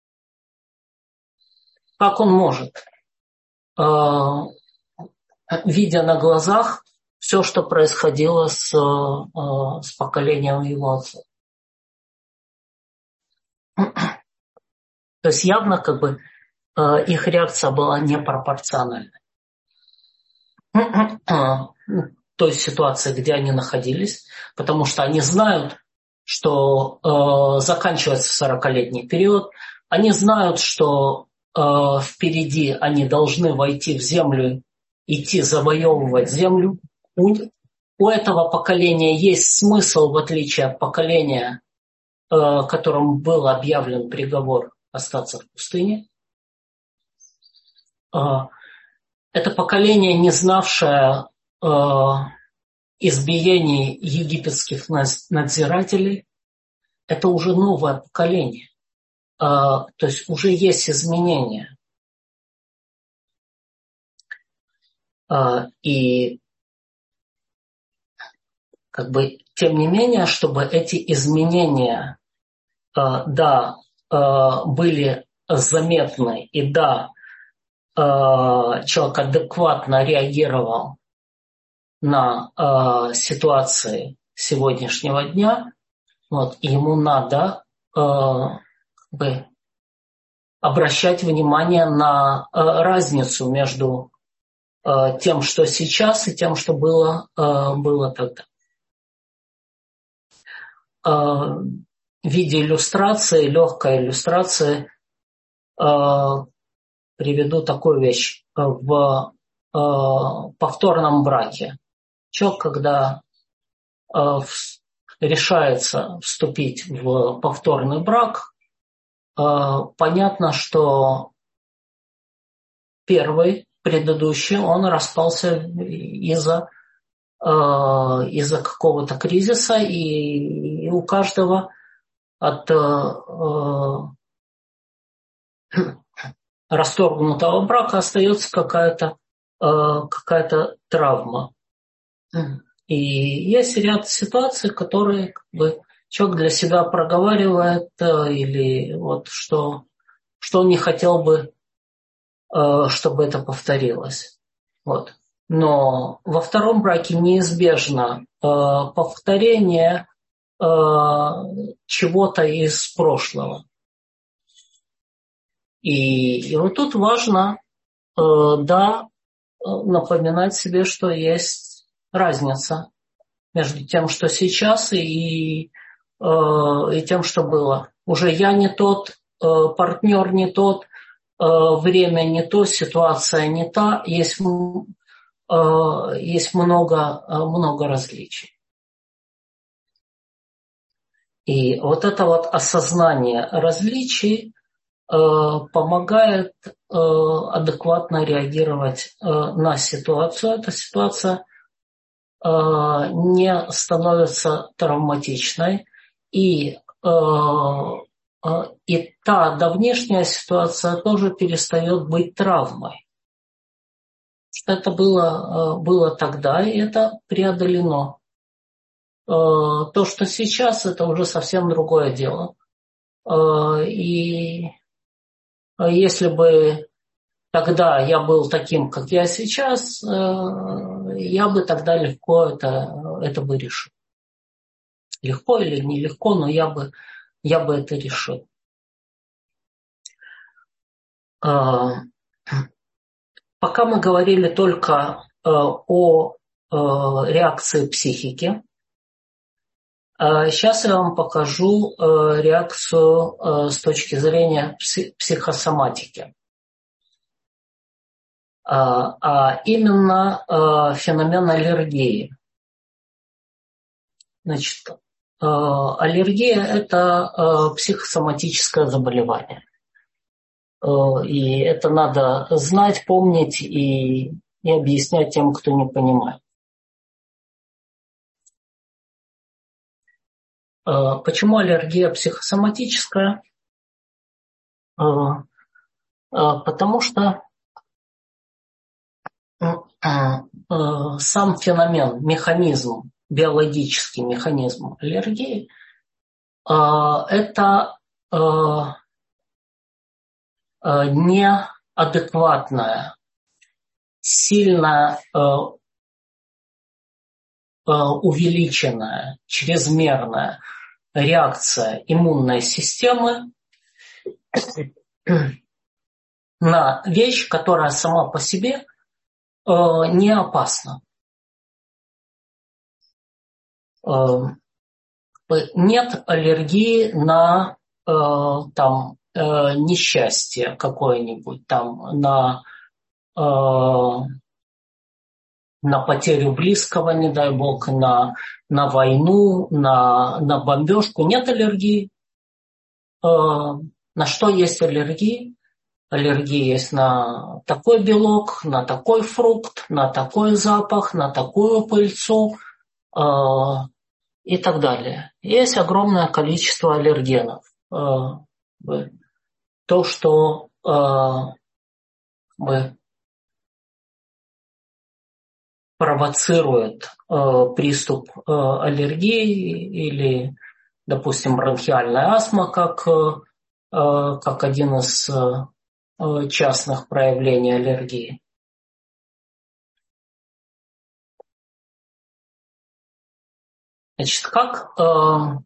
Speaker 1: Как он может, видя на глазах все, что происходило с, с поколением его отцов? То есть явно как бы их реакция была непропорциональной той ситуации, где они находились, потому что они знают, что э, заканчивается сорокалетний период, они знают, что э, впереди они должны войти в землю, идти завоевывать землю. У, у этого поколения есть смысл, в отличие от поколения, э, которому был объявлен приговор остаться в пустыне. Э, это поколение, не знавшее избиений египетских надзирателей, это уже новое поколение. То есть уже есть изменения. И как бы тем не менее, чтобы эти изменения, да, были заметны, и да, человек адекватно реагировал на э, ситуации сегодняшнего дня, вот, и ему надо э, как бы обращать внимание на э, разницу между э, тем, что сейчас, и тем, что было, э, было тогда. Э, в виде иллюстрации, легкой иллюстрации, э, приведу такую вещь. В э, повторном браке человек, когда э, в, решается вступить в повторный брак, э, понятно, что первый, предыдущий, он распался из-за э, из-за какого-то кризиса, и, и у каждого от э, расторгнутого брака остается какая-то э, какая-то травма. И есть ряд ситуаций, которые как бы человек для себя проговаривает, или вот что, что он не хотел бы, чтобы это повторилось. Вот. Но во втором браке неизбежно повторение чего-то из прошлого. И, и вот тут важно, да, напоминать себе, что есть разница между тем, что сейчас, и, э, и тем, что было. Уже я не тот, э, партнер не тот, э, время не то, ситуация не та. Есть, э, есть много, много различий. И вот это вот осознание различий э, помогает э, адекватно реагировать э, на ситуацию. Эта ситуация не становится травматичной, и, и та давнешняя ситуация тоже перестает быть травмой. Это было, было тогда, и это преодолено. То, что сейчас, это уже совсем другое дело. И если бы тогда я был таким, как я сейчас, я бы тогда легко это, это бы решил. Легко или нелегко, но я бы, я бы это решил. Пока мы говорили только о реакции психики, сейчас я вам покажу реакцию с точки зрения психосоматики. А именно феномен аллергии. Значит, аллергия – это психосоматическое заболевание. И это надо знать, помнить и, и объяснять тем, кто не понимает. Почему аллергия психосоматическая? Потому что сам феномен, механизм, биологический механизм аллергии – это неадекватная, сильно увеличенная, чрезмерная реакция иммунной системы на вещь, которая сама по себе не опасна. Нет аллергии на там, несчастье какое-нибудь, там, на, на потерю близкого, не дай бог, на, на войну, на, на бомбежку. Нет аллергии. На что есть аллергии? Аллергия есть на такой белок, на такой фрукт, на такой запах, на такую пыльцу э, и так далее. Есть огромное количество аллергенов. Э, то, что э, провоцирует э, приступ э, аллергии или, допустим, бронхиальная астма, как, э, как один из э, частных проявлений аллергии. Значит, как, э,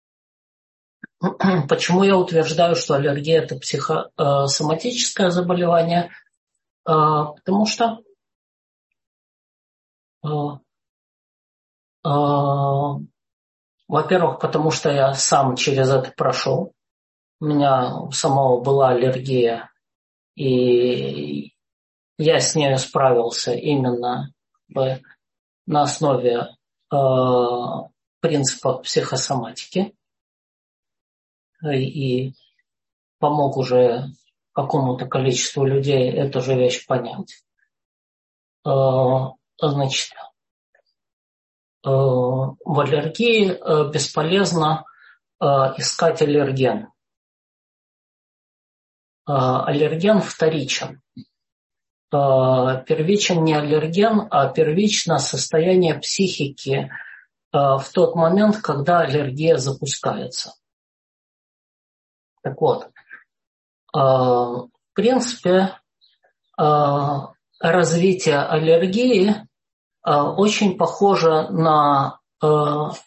Speaker 1: почему я утверждаю, что аллергия – это психосоматическое заболевание? Э, потому что, э, э, во-первых, потому что я сам через это прошел. У меня у самого была аллергия, и я с ней справился именно на основе э, принципов психосоматики и помог уже какому-то количеству людей эту же вещь понять. Э, значит, э, в аллергии э, бесполезно э, искать аллерген. Э, аллерген вторичен. Первичен не аллерген, а первично состояние психики в тот момент, когда аллергия запускается. Так вот, в принципе, развитие аллергии очень похоже на вот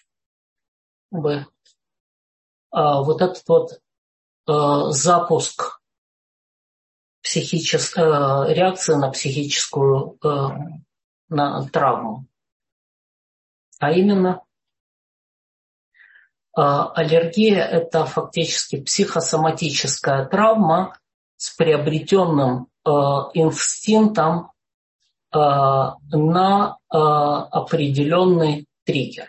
Speaker 1: этот вот запуск психической реакции на психическую на травму. А именно, аллергия – это фактически психосоматическая травма с приобретенным инстинктом на определенный триггер.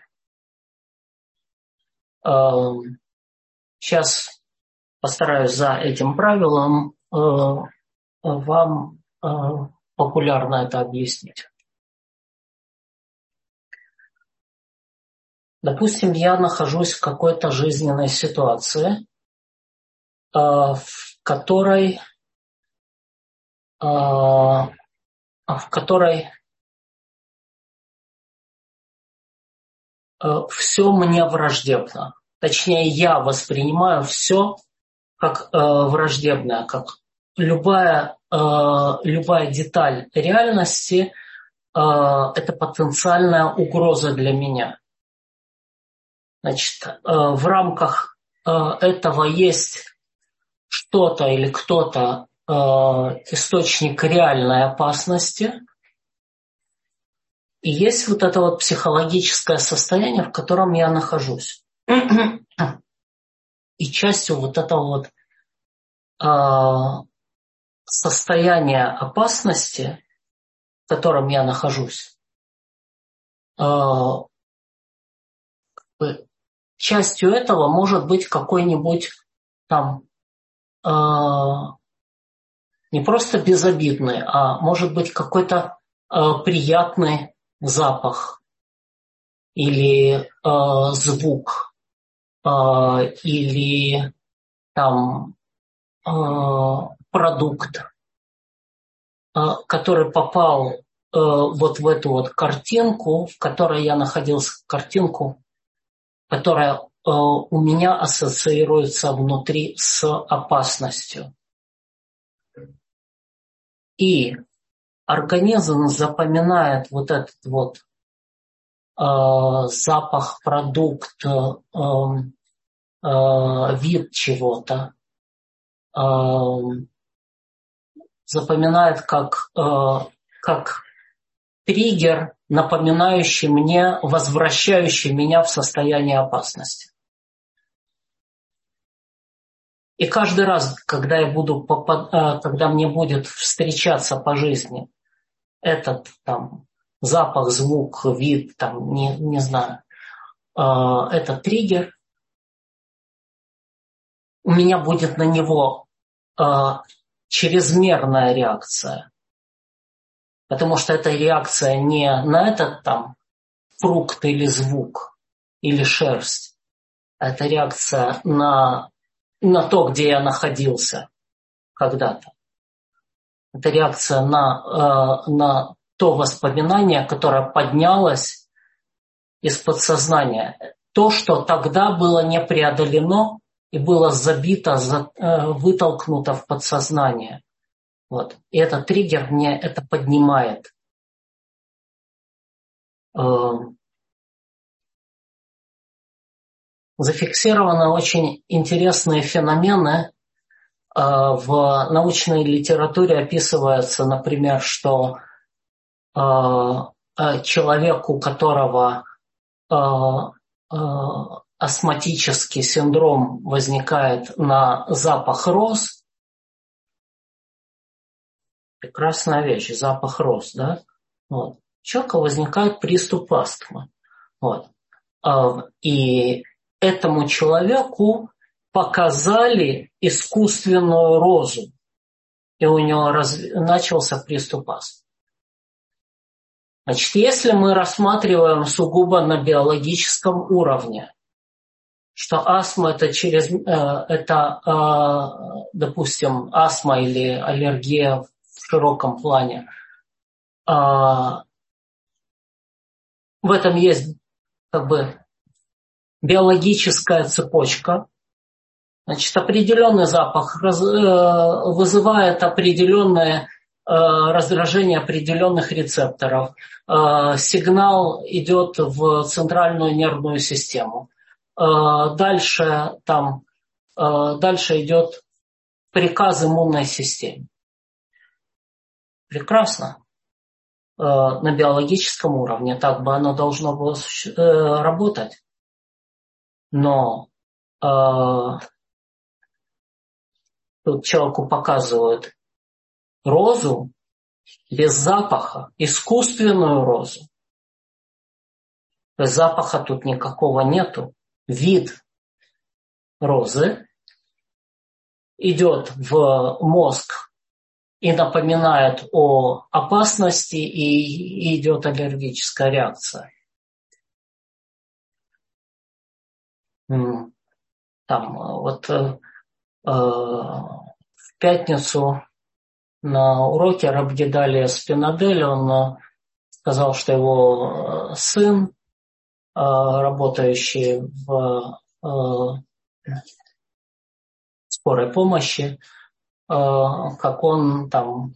Speaker 1: Сейчас постараюсь за этим правилом вам популярно это объяснить. Допустим, я нахожусь в какой-то жизненной ситуации, в которой, в которой все мне враждебно. Точнее, я воспринимаю все как враждебное, как любая, любая деталь реальности – это потенциальная угроза для меня. Значит, в рамках этого есть что-то или кто-то, источник реальной опасности, и есть вот это вот психологическое состояние, в котором я нахожусь. И частью вот этого вот состояния опасности, в котором я нахожусь, частью этого может быть какой-нибудь там э, не просто безобидный, а может быть какой-то э, приятный запах или э, звук э, или там э, продукт, э, который попал э, вот в эту вот картинку, в которой я находился, картинку, которая э, у меня ассоциируется внутри с опасностью. И организм запоминает вот этот вот э, запах, продукт, э, э, вид чего-то, э, запоминает как, э, как триггер, напоминающий мне, возвращающий меня в состояние опасности. И каждый раз, когда я буду попад... когда мне будет встречаться по жизни этот там запах, звук, вид, там, не, не знаю, э, этот триггер, у меня будет на него э, чрезмерная реакция. Потому что эта реакция не на этот там фрукт или звук, или шерсть, а это реакция на на то, где я находился когда-то. Это реакция на, э, на то воспоминание, которое поднялось из подсознания. То, что тогда было не преодолено и было забито, за, э, вытолкнуто в подсознание. Вот. И этот триггер мне это поднимает. Э, зафиксированы очень интересные феномены. В научной литературе описывается, например, что человек, у которого астматический синдром возникает на запах роз, прекрасная вещь, запах роз, да? Вот. У человека возникает приступ астмы. Вот. И этому человеку показали искусственную розу, и у него раз... начался приступ астмы. Значит, если мы рассматриваем сугубо на биологическом уровне, что астма это через, это, допустим, астма или аллергия в широком плане, в этом есть как бы биологическая цепочка. Значит, определенный запах раз, э, вызывает определенное э, раздражение определенных рецепторов. Э, сигнал идет в центральную нервную систему. Э, дальше, там, э, дальше идет приказ иммунной системе. Прекрасно. Э, на биологическом уровне так бы оно должно было э, работать. Но э, тут человеку показывают розу без запаха, искусственную розу. То есть запаха тут никакого нету. Вид розы идет в мозг и напоминает о опасности, и идет аллергическая реакция. Там вот э, в пятницу на уроке Рабгидалия Спинадель, он сказал, что его сын, работающий в скорой помощи, как он там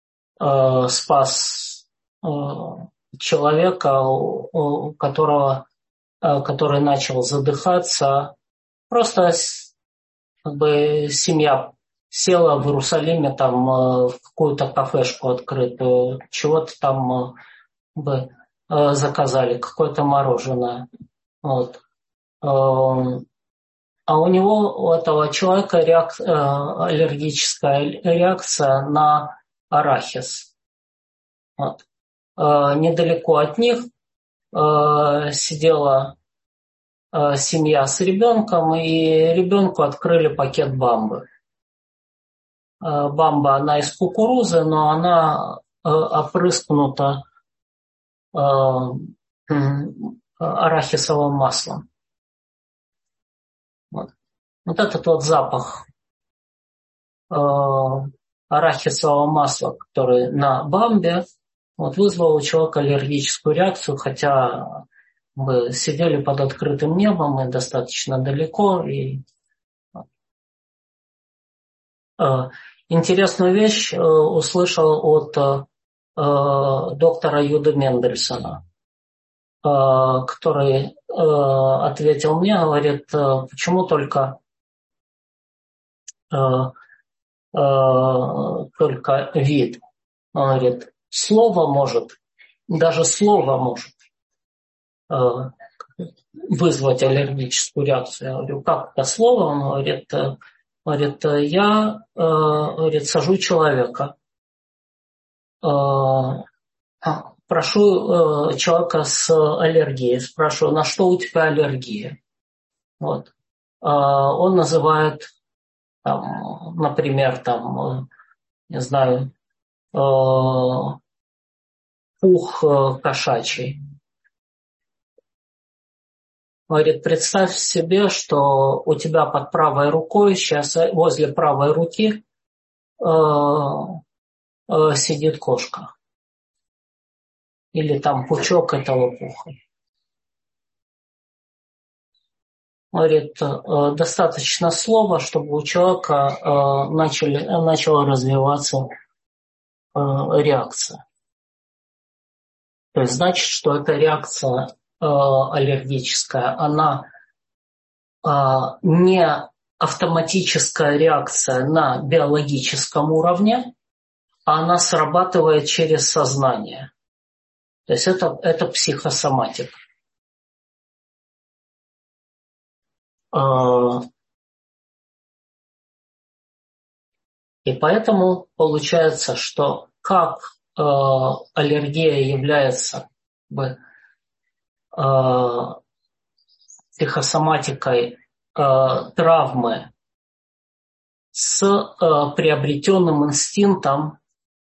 Speaker 1: спас человека, у которого, который начал задыхаться. Просто как бы семья села в Иерусалиме там в какую-то кафешку открытую, чего-то там бы заказали, какое-то мороженое. Вот. А у него, у этого человека реак... аллергическая реакция на арахис. Вот. Недалеко от них сидела семья с ребенком, и ребенку открыли пакет бамбы. Бамба, она из кукурузы, но она опрыскнута арахисовым маслом. Вот, вот этот вот запах арахисового масла, который на бамбе, вот, вызвал у человека аллергическую реакцию, хотя мы сидели под открытым небом и достаточно далеко. И интересную вещь услышал от доктора Юда Мендельсона, который ответил мне, говорит, почему только, только вид. Он говорит, слово может, даже слово может вызвать аллергическую реакцию. Я говорю, как это слово? Он говорит, говорит я говорит, сажу человека, прошу человека с аллергией, спрашиваю, на что у тебя аллергия? Вот. Он называет, там, например, там, не знаю, пух кошачий. Говорит, представь себе, что у тебя под правой рукой, сейчас возле правой руки сидит кошка. Или там пучок этого пуха. Говорит, достаточно слова, чтобы у человека начали, начала развиваться реакция. То есть значит, что эта реакция аллергическая, она не автоматическая реакция на биологическом уровне, а она срабатывает через сознание. То есть это, это психосоматика. И поэтому получается, что как аллергия является психосоматикой травмы с приобретенным инстинктом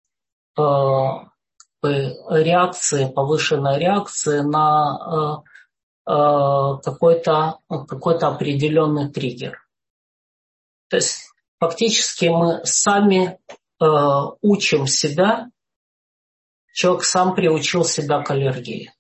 Speaker 1: реакции, повышенной реакции на какой-то, какой-то определенный триггер. То есть фактически мы сами учим себя, человек сам приучил себя к аллергии.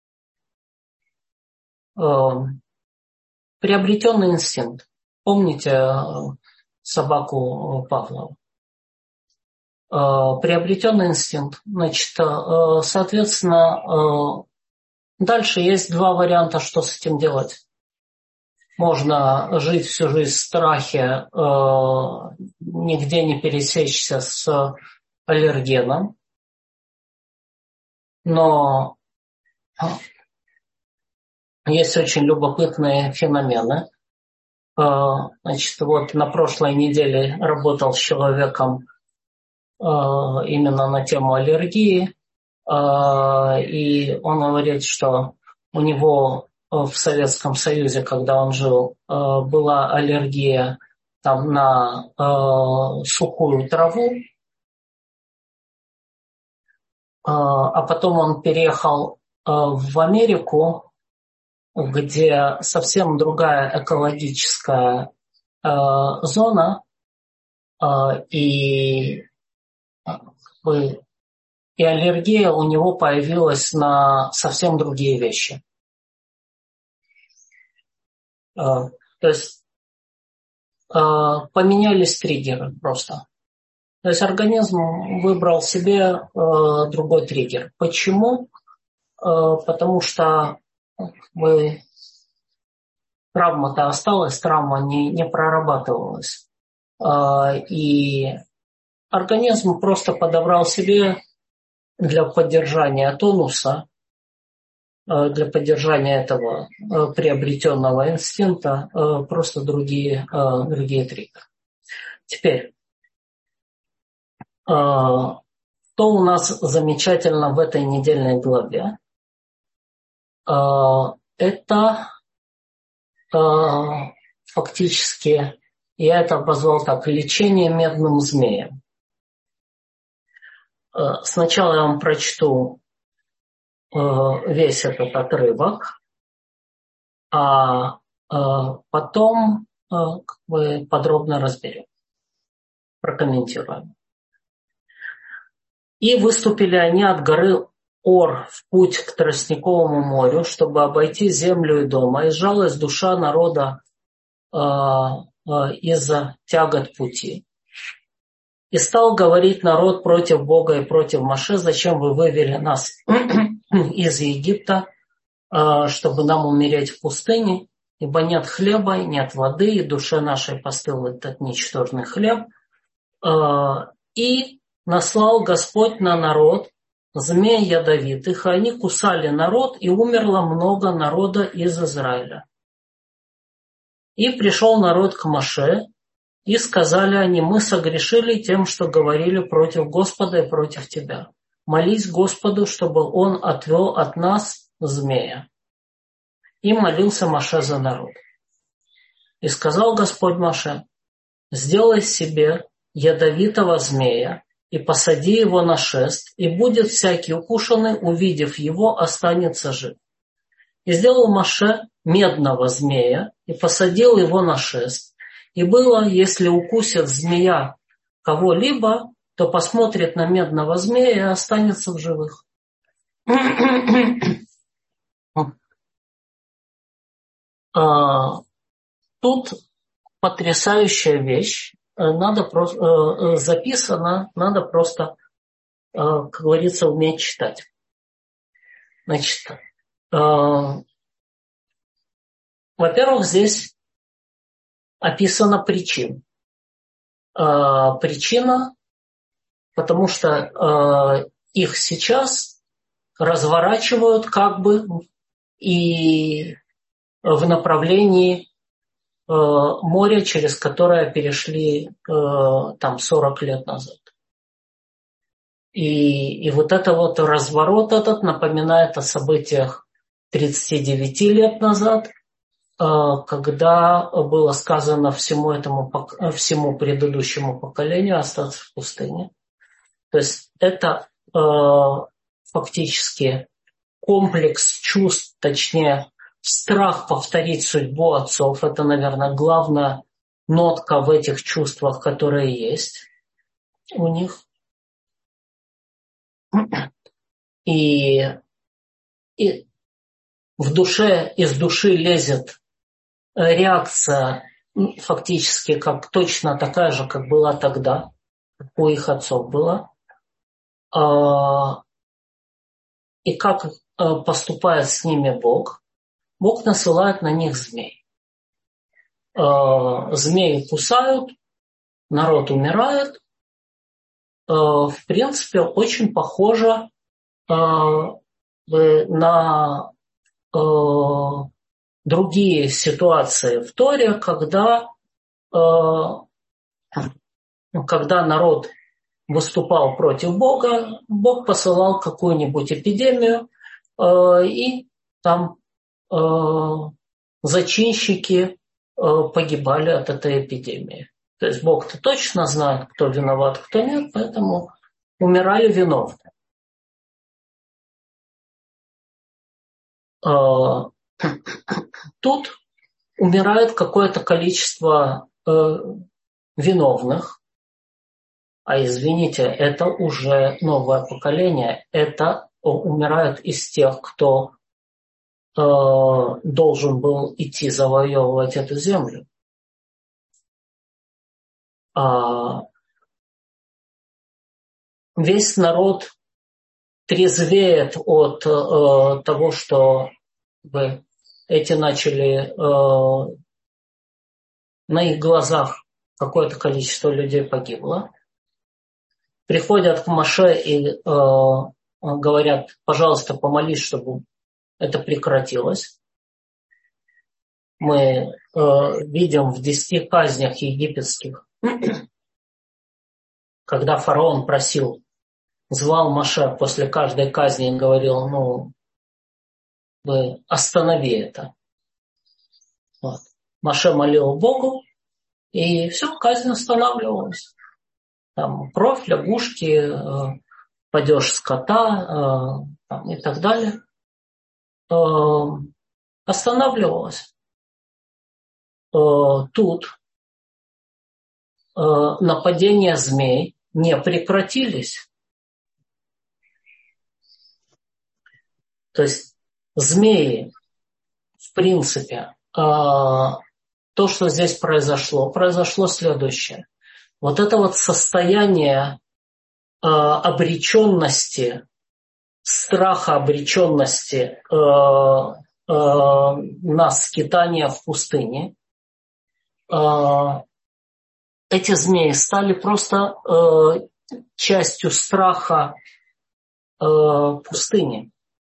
Speaker 1: Приобретенный инстинкт. Помните собаку Павлова? Приобретенный инстинкт. Значит, соответственно, дальше есть два варианта, что с этим делать. Можно жить всю жизнь в страхе, нигде не пересечься с аллергеном, но есть очень любопытные феномены. Значит, вот на прошлой неделе работал с человеком именно на тему аллергии, и он говорит, что у него в Советском Союзе, когда он жил, была аллергия там, на сухую траву, а потом он переехал в Америку, где совсем другая экологическая зона, и, и аллергия у него появилась на совсем другие вещи. То есть поменялись триггеры просто. То есть организм выбрал себе другой триггер. Почему? Потому что мы... травма-то осталась, травма не, не прорабатывалась. И организм просто подобрал себе для поддержания тонуса, для поддержания этого приобретенного инстинкта просто другие, другие триггеры. Теперь, что у нас замечательно в этой недельной главе? Это фактически, я это обозвал так, лечение медным змеем. Сначала я вам прочту весь этот отрывок, а потом как бы подробно разберем, прокомментируем. «И выступили они от горы Ор в путь к Тростниковому морю, чтобы обойти землю и дома, и сжалась душа народа э, э, из-за тягот пути. И стал говорить народ против Бога и против Моше: зачем вы вывели нас из Египта, э, чтобы нам умереть в пустыне, ибо нет хлеба, нет воды, и душе нашей постыл этот ничтожный хлеб. Э, и наслал Господь на народ змей ядовитых, и они кусали народ, и умерло много народа из Израиля. И пришел народ к Моше, и сказали они: мы согрешили тем, что говорили против Господа и против тебя. Молись Господу, чтобы он отвел от нас змея. И молился Моше за народ. И сказал Господь Моше: сделай себе ядовитого змея, и посади его на шест, и будет всякий укушенный, увидев его, останется жив. И сделал Моше медного змея, и посадил его на шест. И было, если укусит змея кого-либо, то посмотрит на медного змея и останется в живых. Тут потрясающая вещь. Надо просто, записано, надо просто, как говорится, уметь читать. Значит, во-первых, здесь описана причина. Причина, потому что их сейчас разворачивают как бы и в направлении море, через которое перешли там сорок лет назад. И, и вот это вот разворот этот напоминает о событиях тридцати девяти лет назад, когда было сказано всему этому, всему предыдущему поколению остаться в пустыне. То есть это фактически комплекс чувств, точнее, страх повторить судьбу отцов – это, наверное, главная нотка в этих чувствах, которые есть у них. И, и в душе, из души лезет реакция фактически как точно такая же, как была тогда, как у их отцов была. И как поступает с ними Бог. Бог насылает на них змей. Змеи кусают, народ умирает. В принципе, очень похоже на другие ситуации в Торе, когда, когда народ выступал против Бога, Бог посылал какую-нибудь эпидемию, и там зачинщики погибали от этой эпидемии. То есть Бог-то точно знает, кто виноват, кто нет, поэтому умирали виновные. Тут умирает какое-то количество виновных, а извините, это уже новое поколение, это умирают из тех, кто должен был идти завоевывать эту землю. Весь народ трезвеет от того, что эти начали на их глазах какое-то количество людей погибло. Приходят к Моше и говорят: пожалуйста, помолись, чтобы это прекратилось. Мы э, видим в десяти казнях египетских, когда фараон просил, звал Моше после каждой казни и говорил: ну, вы останови это. Вот. Моше молил Богу, и все, казнь останавливалась. Там кровь, лягушки, падеж скота там, и так далее останавливалась. Тут нападения змей не прекратились. То есть змеи, в принципе, то, что здесь произошло, произошло следующее. Вот это вот состояние обреченности, страха обреченности на скитание в пустыне, эти змеи стали просто частью страха пустыни.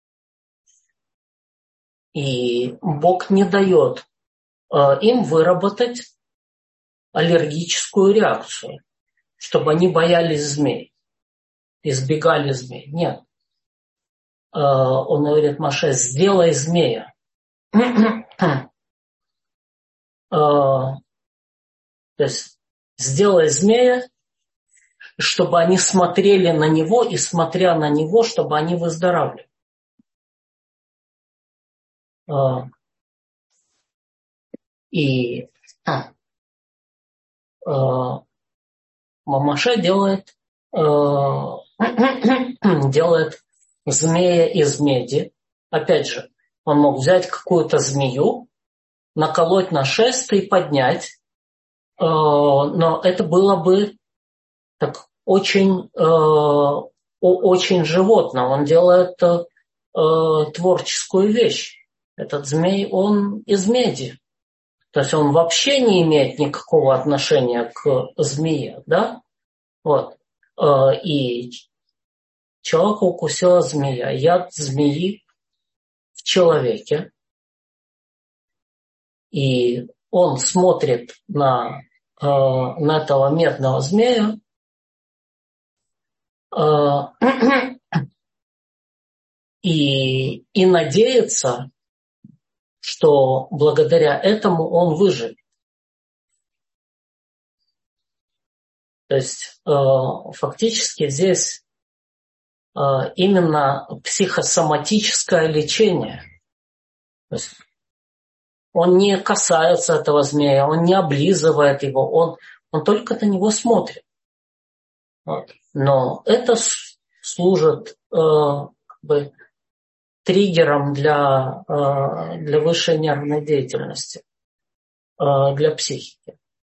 Speaker 1: И Бог не дает им выработать аллергическую реакцию, чтобы они боялись змей, избегали змей. Нет. Он говорит Моше: сделай змея. То есть сделай змея, чтобы они смотрели на него, и смотря на него, чтобы они выздоравливали. И Моше делает, делает змея из меди. Опять же, он мог взять какую-то змею, наколоть на шест и поднять, но это было бы так очень, очень животно. Он делает творческую вещь. Этот змей, он из меди. То есть он вообще не имеет никакого отношения к змее, да? Вот. И человека укусила змея. Яд змеи в человеке. И он смотрит на, на этого медного змея, и, и надеется, что благодаря этому он выживет. То есть фактически здесь именно психосоматическое лечение. То есть он не касается этого змея, он не облизывает его, он, он только на него смотрит. Вот. Но это служит э, как бы триггером для, э, для высшей нервной деятельности, э, для психики.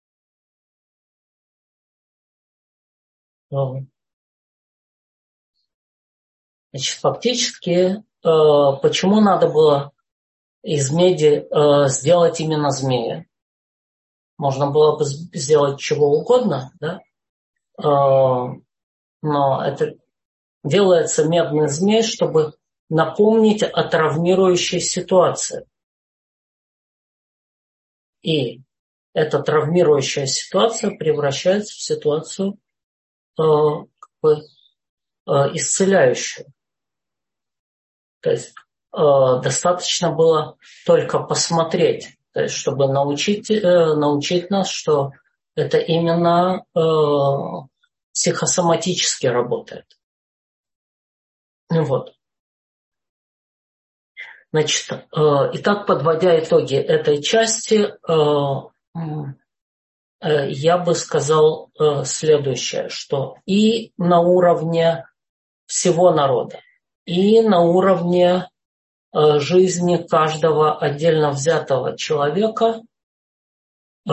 Speaker 1: Значит, фактически, э, почему надо было из меди э, сделать именно змея? Можно было бы сделать чего угодно, да? Э, но это делается медный змей, чтобы напомнить о травмирующей ситуации. И эта травмирующая ситуация превращается в ситуацию э, как бы, э, исцеляющую. То есть э, достаточно было только посмотреть, то есть чтобы научить, э, научить нас, что это именно э, психосоматически работает. Вот. Значит, э, итак, подводя итоги этой части, э, э, я бы сказал э, следующее, что и на уровне всего народа, и на уровне э, жизни каждого отдельно взятого человека э,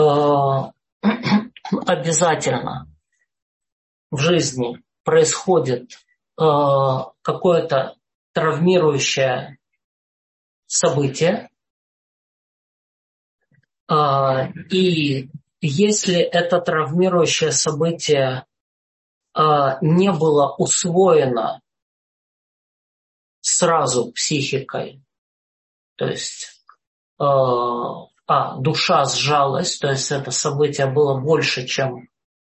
Speaker 1: обязательно в жизни происходит э, какое-то травмирующее событие. Э, и если это травмирующее событие э, не было усвоено сразу психикой, то есть э, а, душа сжалась, то есть это событие было больше, чем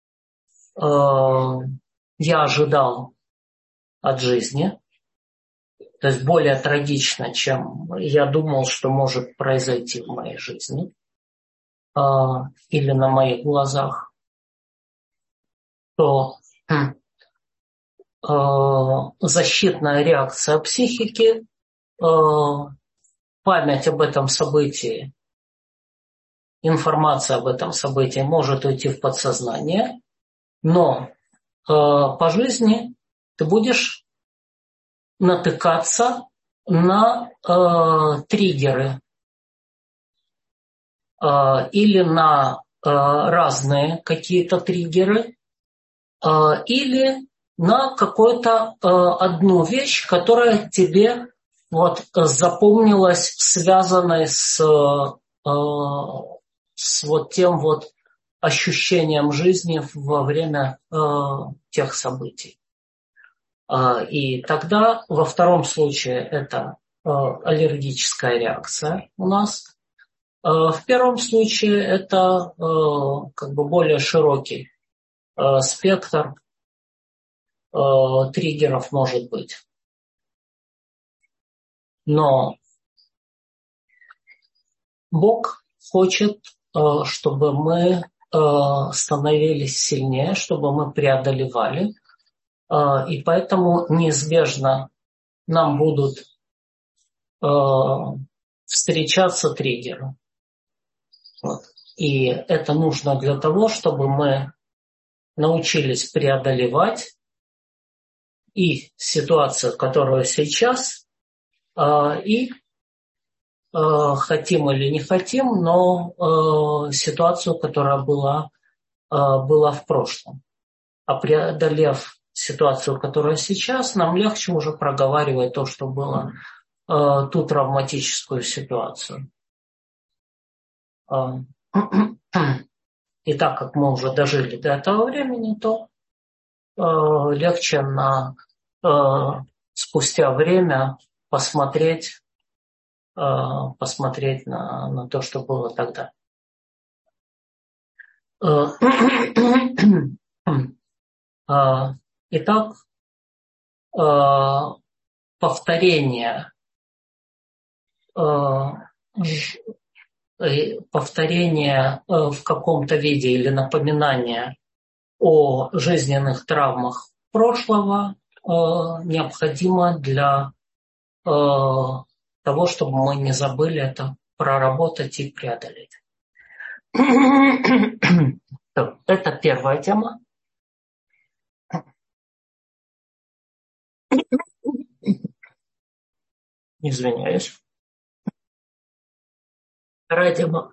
Speaker 1: э, я ожидал от жизни, то есть более трагично, чем я думал, что может произойти в моей жизни. или на моих глазах, то защитная реакция психики, память об этом событии, информация об этом событии может уйти в подсознание, но по жизни ты будешь натыкаться на триггеры или на разные какие-то триггеры, или на какую-то одну вещь, которая тебе вот запомнилась, связанной с, с вот тем вот ощущением жизни во время тех событий. И тогда во втором случае это аллергическая реакция у нас. В первом случае это как бы более широкий спектр триггеров может быть. Но Бог хочет, чтобы мы становились сильнее, чтобы мы преодолевали. И поэтому неизбежно нам будут встречаться триггеры. Вот. И это нужно для того, чтобы мы научились преодолевать и ситуацию, которую сейчас, и хотим или не хотим, но ситуацию, которая была, была в прошлом. А преодолев ситуацию, которая сейчас, нам легче уже проговаривать то, что было, ту травматическую ситуацию. И так как мы уже дожили до этого времени, то э, легче на, э, спустя время посмотреть, э, посмотреть на, на то, что было тогда. Итак, повторение повторение в каком-то виде или напоминание о жизненных травмах прошлого необходимо для того, чтобы мы не забыли это проработать и преодолеть. Это первая тема. Извиняюсь. Вторая тема.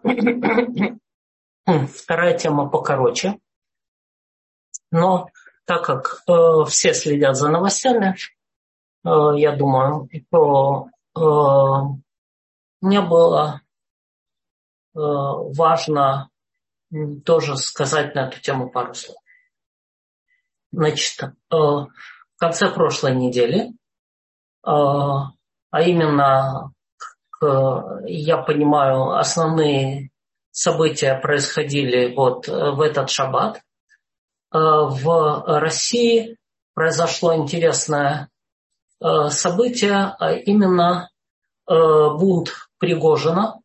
Speaker 1: Вторая тема покороче. Но так как э, все следят за новостями, э, я думаю, то э, мне было э, важно тоже сказать на эту тему пару слов. Значит, э, в конце прошлой недели, э, а именно, к, я понимаю, основные события происходили вот в этот шаббат. В России произошло интересное событие, а именно бунт Пригожина.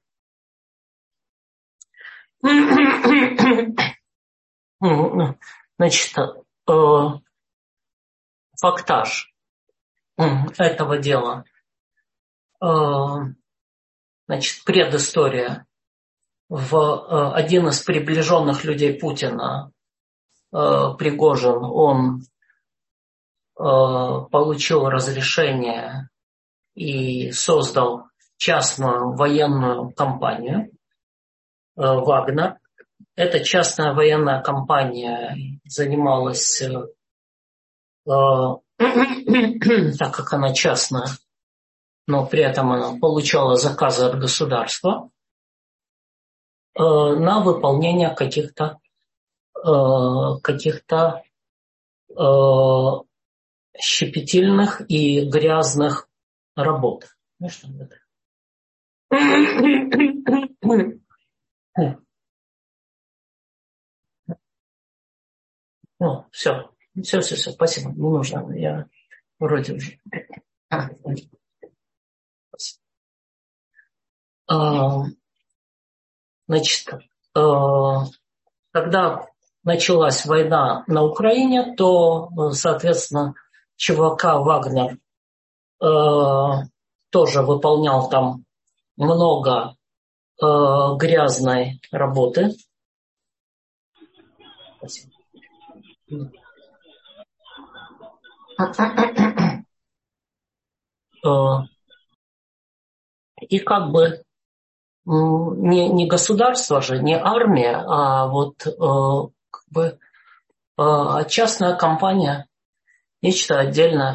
Speaker 1: Значит, фактаж этого дела. Значит, предыстория. В один из приближенных людей Путина, Пригожин, он получил разрешение и создал частную военную компанию «Вагнер». Эта частная военная компания занималась, так как она частная, но при этом она получала заказы от государства на выполнение каких-то каких-то щепетильных и грязных работ. Ну, что это? Ну, все. Все, все, все, спасибо. Не нужно. Я вроде уже. А, значит, когда началась война на Украине, то, соответственно, ЧВК «Вагнер» тоже выполнял там много грязной работы. Спасибо. И как бы не, не государство же, не армия, а вот как бы частная компания, нечто отдельное,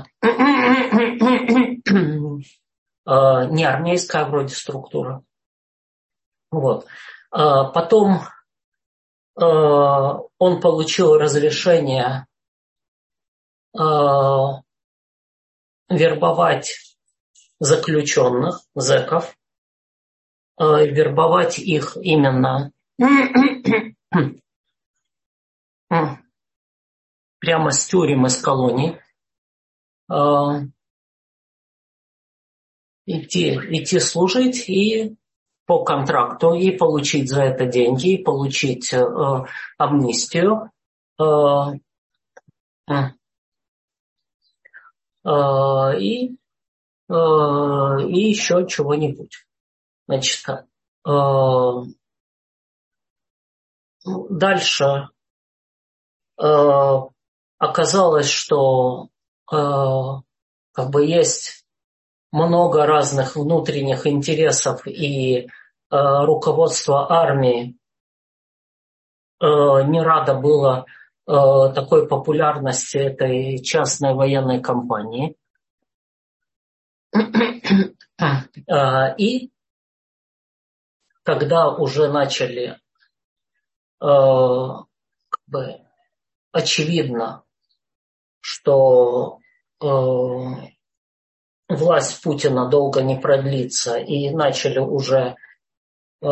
Speaker 1: не армейская вроде структура. Вот. Потом он получил разрешение вербовать заключенных, зэков, вербовать их именно прямо с тюрем, из колоний, идти, идти служить и по контракту, и получить за это деньги, и получить э, амнистию, э, э, и, э, и еще чего-нибудь. Значит, э, дальше э, оказалось, что э, как бы есть много разных внутренних интересов, и э, руководство армии э, не радо было э, такой популярности этой частной военной компании. э, и когда уже начали э, как бы очевидно, что э, власть Путина долго не продлится, и начали уже э,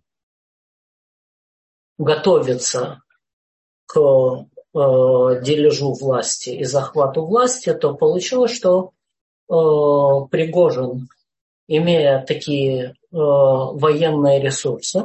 Speaker 1: готовиться к э, дележу власти и захвату власти, то получилось, что э, Пригожин, имея такие э, военные ресурсы,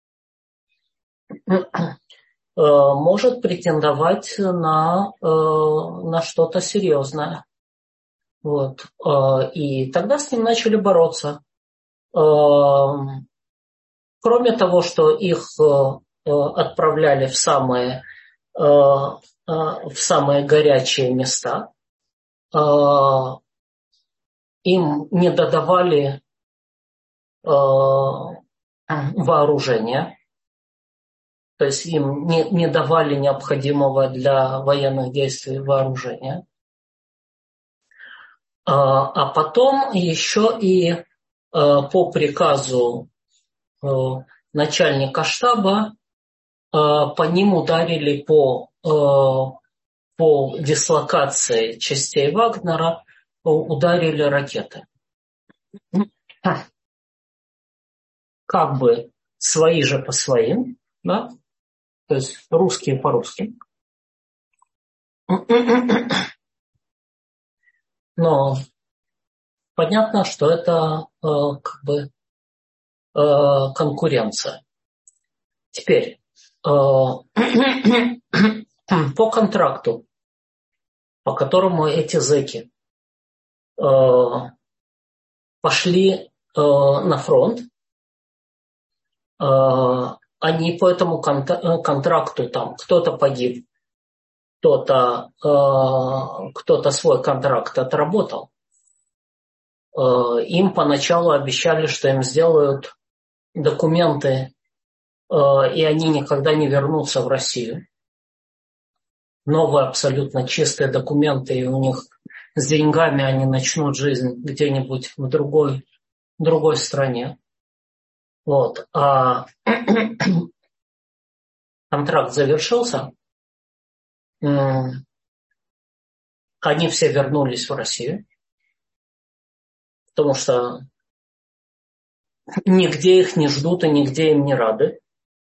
Speaker 1: э, может претендовать на, э, на что-то серьезное. Вот. И тогда с ним начали бороться. Кроме того, что их отправляли в самые, в самые горячие места, им не додавали вооружения, то есть им не, не давали необходимого для военных действий вооружения. А потом еще и по приказу начальника штаба по ним ударили по, по дислокации частей Вагнера, ударили ракеты. Как бы свои же по своим, да? То есть русские по русским. Но понятно, что это э, как бы э, конкуренция. Теперь э, по контракту, по которому эти зэки э, пошли э, на фронт, э, они по этому кон- контракту там кто-то погиб, кто-то, э, кто-то свой контракт отработал. Э, им поначалу обещали, что им сделают документы, э, и они никогда не вернутся в Россию. Новые абсолютно чистые документы, и у них с деньгами они начнут жизнь где-нибудь в другой, в другой стране. Вот. А контракт завершился. Они все вернулись в Россию, потому что нигде их не ждут и нигде им не рады.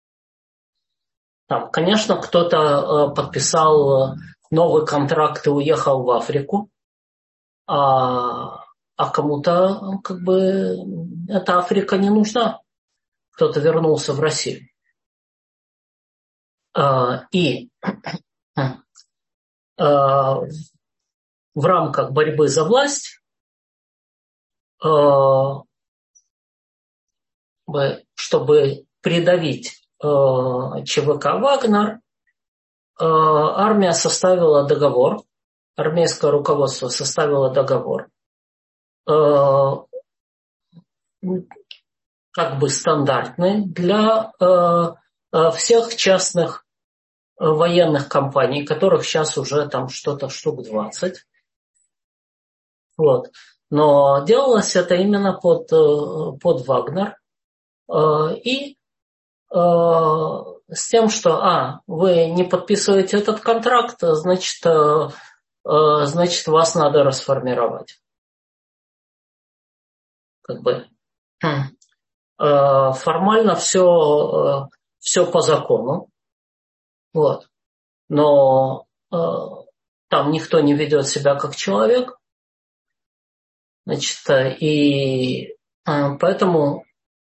Speaker 1: Там, конечно, кто-то подписал новый контракт и уехал в Африку, а, а кому-то как бы эта Африка не нужна. Кто-то вернулся в Россию. И в рамках борьбы за власть, чтобы придавить ЧВК «Вагнер», армия составила договор, армейское руководство составило договор, как бы стандартный для всех частных военных компаний, которых сейчас уже там что-то штук двадцать. Вот. Но делалось это именно под, под «Вагнер». И с тем, что а, вы не подписываете этот контракт, значит, значит вас надо расформировать. Как бы формально все, все по закону. Вот. Но там никто не ведет себя как человек. Значит, и поэтому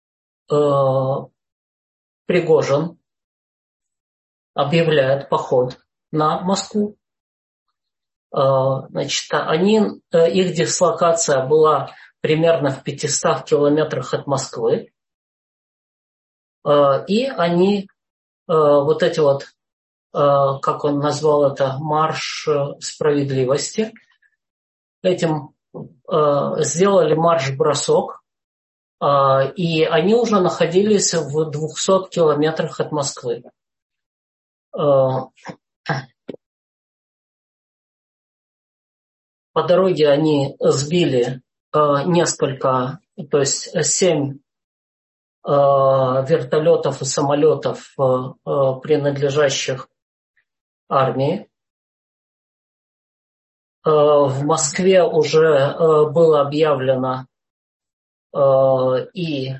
Speaker 1: Пригожин объявляет поход на Москву. Значит, они, их дислокация была примерно в пятистах километрах от Москвы. И они, вот эти вот, как он назвал это, марш справедливости, этим сделали марш-бросок. И они уже находились в двухстах километрах от Москвы. По дороге они сбили несколько, то есть семь вертолетов и самолетов, принадлежащих армии. В Москве уже было объявлено и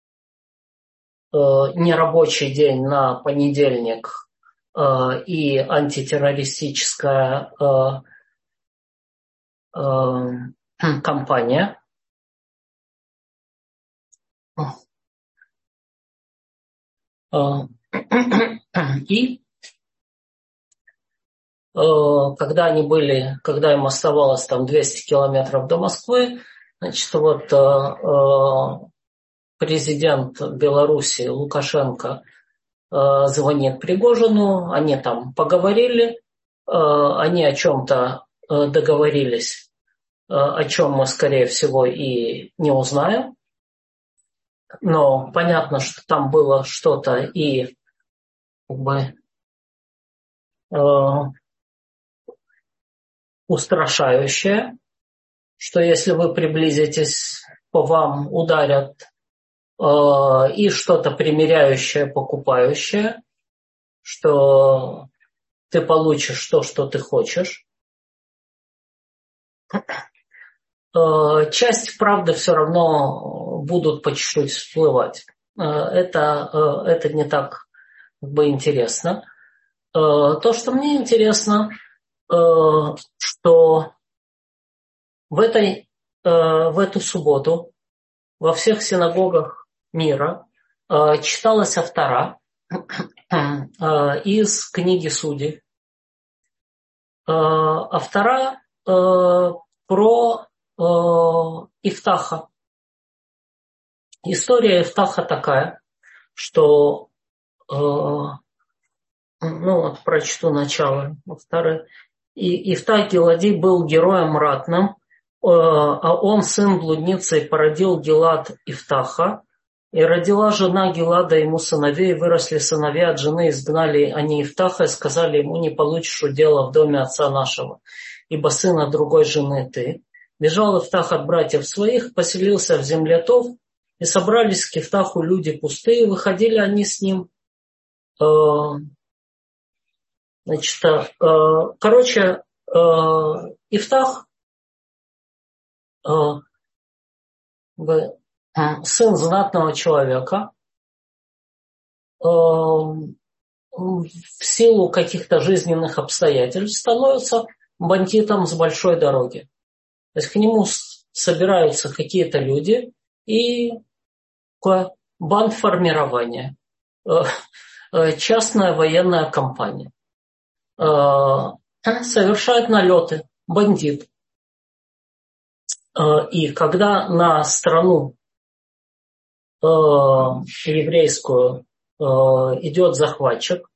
Speaker 1: нерабочий день на понедельник, и антитеррористическая кампания. И когда они были, когда им оставалось там двести километров до Москвы, значит, вот президент Беларуси Лукашенко звонит Пригожину, они там поговорили, они о чем-то договорились, о чем мы, скорее всего, и не узнаем. Но понятно, что там было что-то и как бы э, устрашающее, что если вы приблизитесь, по вам ударят, э, и что-то примеряющее, покупающее, что ты получишь то, что ты хочешь. Э, часть правды все равно будут по чуть-чуть всплывать. Э, это, э, это не так как бы интересно. Э, то, что мне интересно, э, что в, этой, э, в эту субботу во всех синагогах мира э, читалась Автора э, из книги Судей. Э, Автора э, про э, Ифтаха. История Ифтаха такая, что э, ну вот прочту начало. Второе. И Ифтах Гилади был героем ратным, а он, сын блудницы, породил Гилад Ифтаха. И родила жена Гилада ему сыновей, выросли сыновья от жены, изгнали они Ифтаха и сказали ему: не получишь удела в доме отца нашего, ибо сына другой жены ты. Бежал Ифтах от братьев своих, поселился в земле Тов, и собрались к Ифтаху люди пустые, выходили они с ним. Значит, короче, Ифтах, сын знатного человека, в силу каких-то жизненных обстоятельств становится бандитом с большой дороги. То есть к нему собираются какие-то люди и бандформирование. частная военная компания. Совершает налеты, бандит. И когда на страну еврейскую идет захватчик,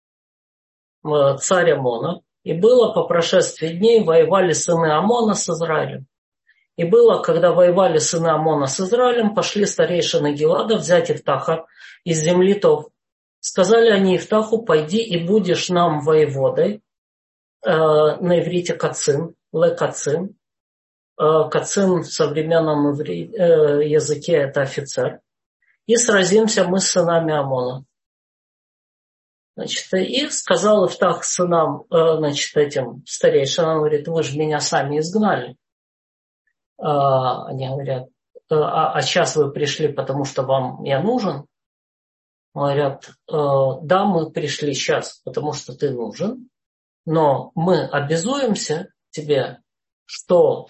Speaker 1: царь Амона, и было по прошествии дней воевали сыны Амона с Израилем. И было, когда воевали сыны Амона с Израилем, пошли старейшины Гилада взять Ифтаха из земли Тов. Сказали они Ифтаху: пойди и будешь нам воеводой, э, на иврите кацин, ле кацин. Э, кацин в современном иври, э, языке это офицер. И сразимся мы с сынами Амона. Значит, и сказал Ифтах сынам, э, значит, этим старейшинам, говорит: вы же меня сами изгнали. Uh, они говорят: а, а сейчас вы пришли, потому что вам я нужен? Говорят: да, мы пришли сейчас, потому что ты нужен, но мы обязуемся тебе, что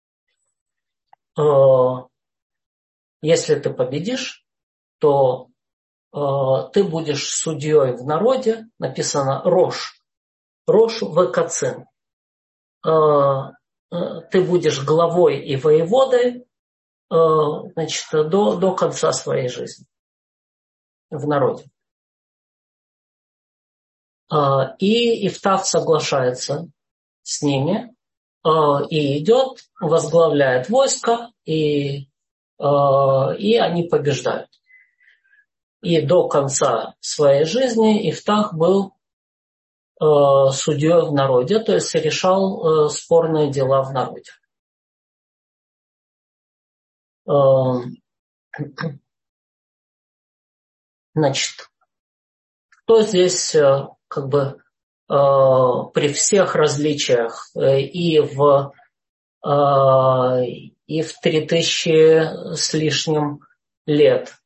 Speaker 1: uh, если ты победишь, то uh, ты будешь судьей в народе, написано Рош, Рош векацин. Uh, ты будешь главой и воеводой, значит, до, до конца своей жизни в народе. И Ифтах соглашается с ними и идет, возглавляет войско, и, и они побеждают. И до конца своей жизни Ифтах был судьей в народе, то есть решал спорные дела в народе. Значит, кто здесь как бы при всех различиях и в и в три тысячи с лишним лет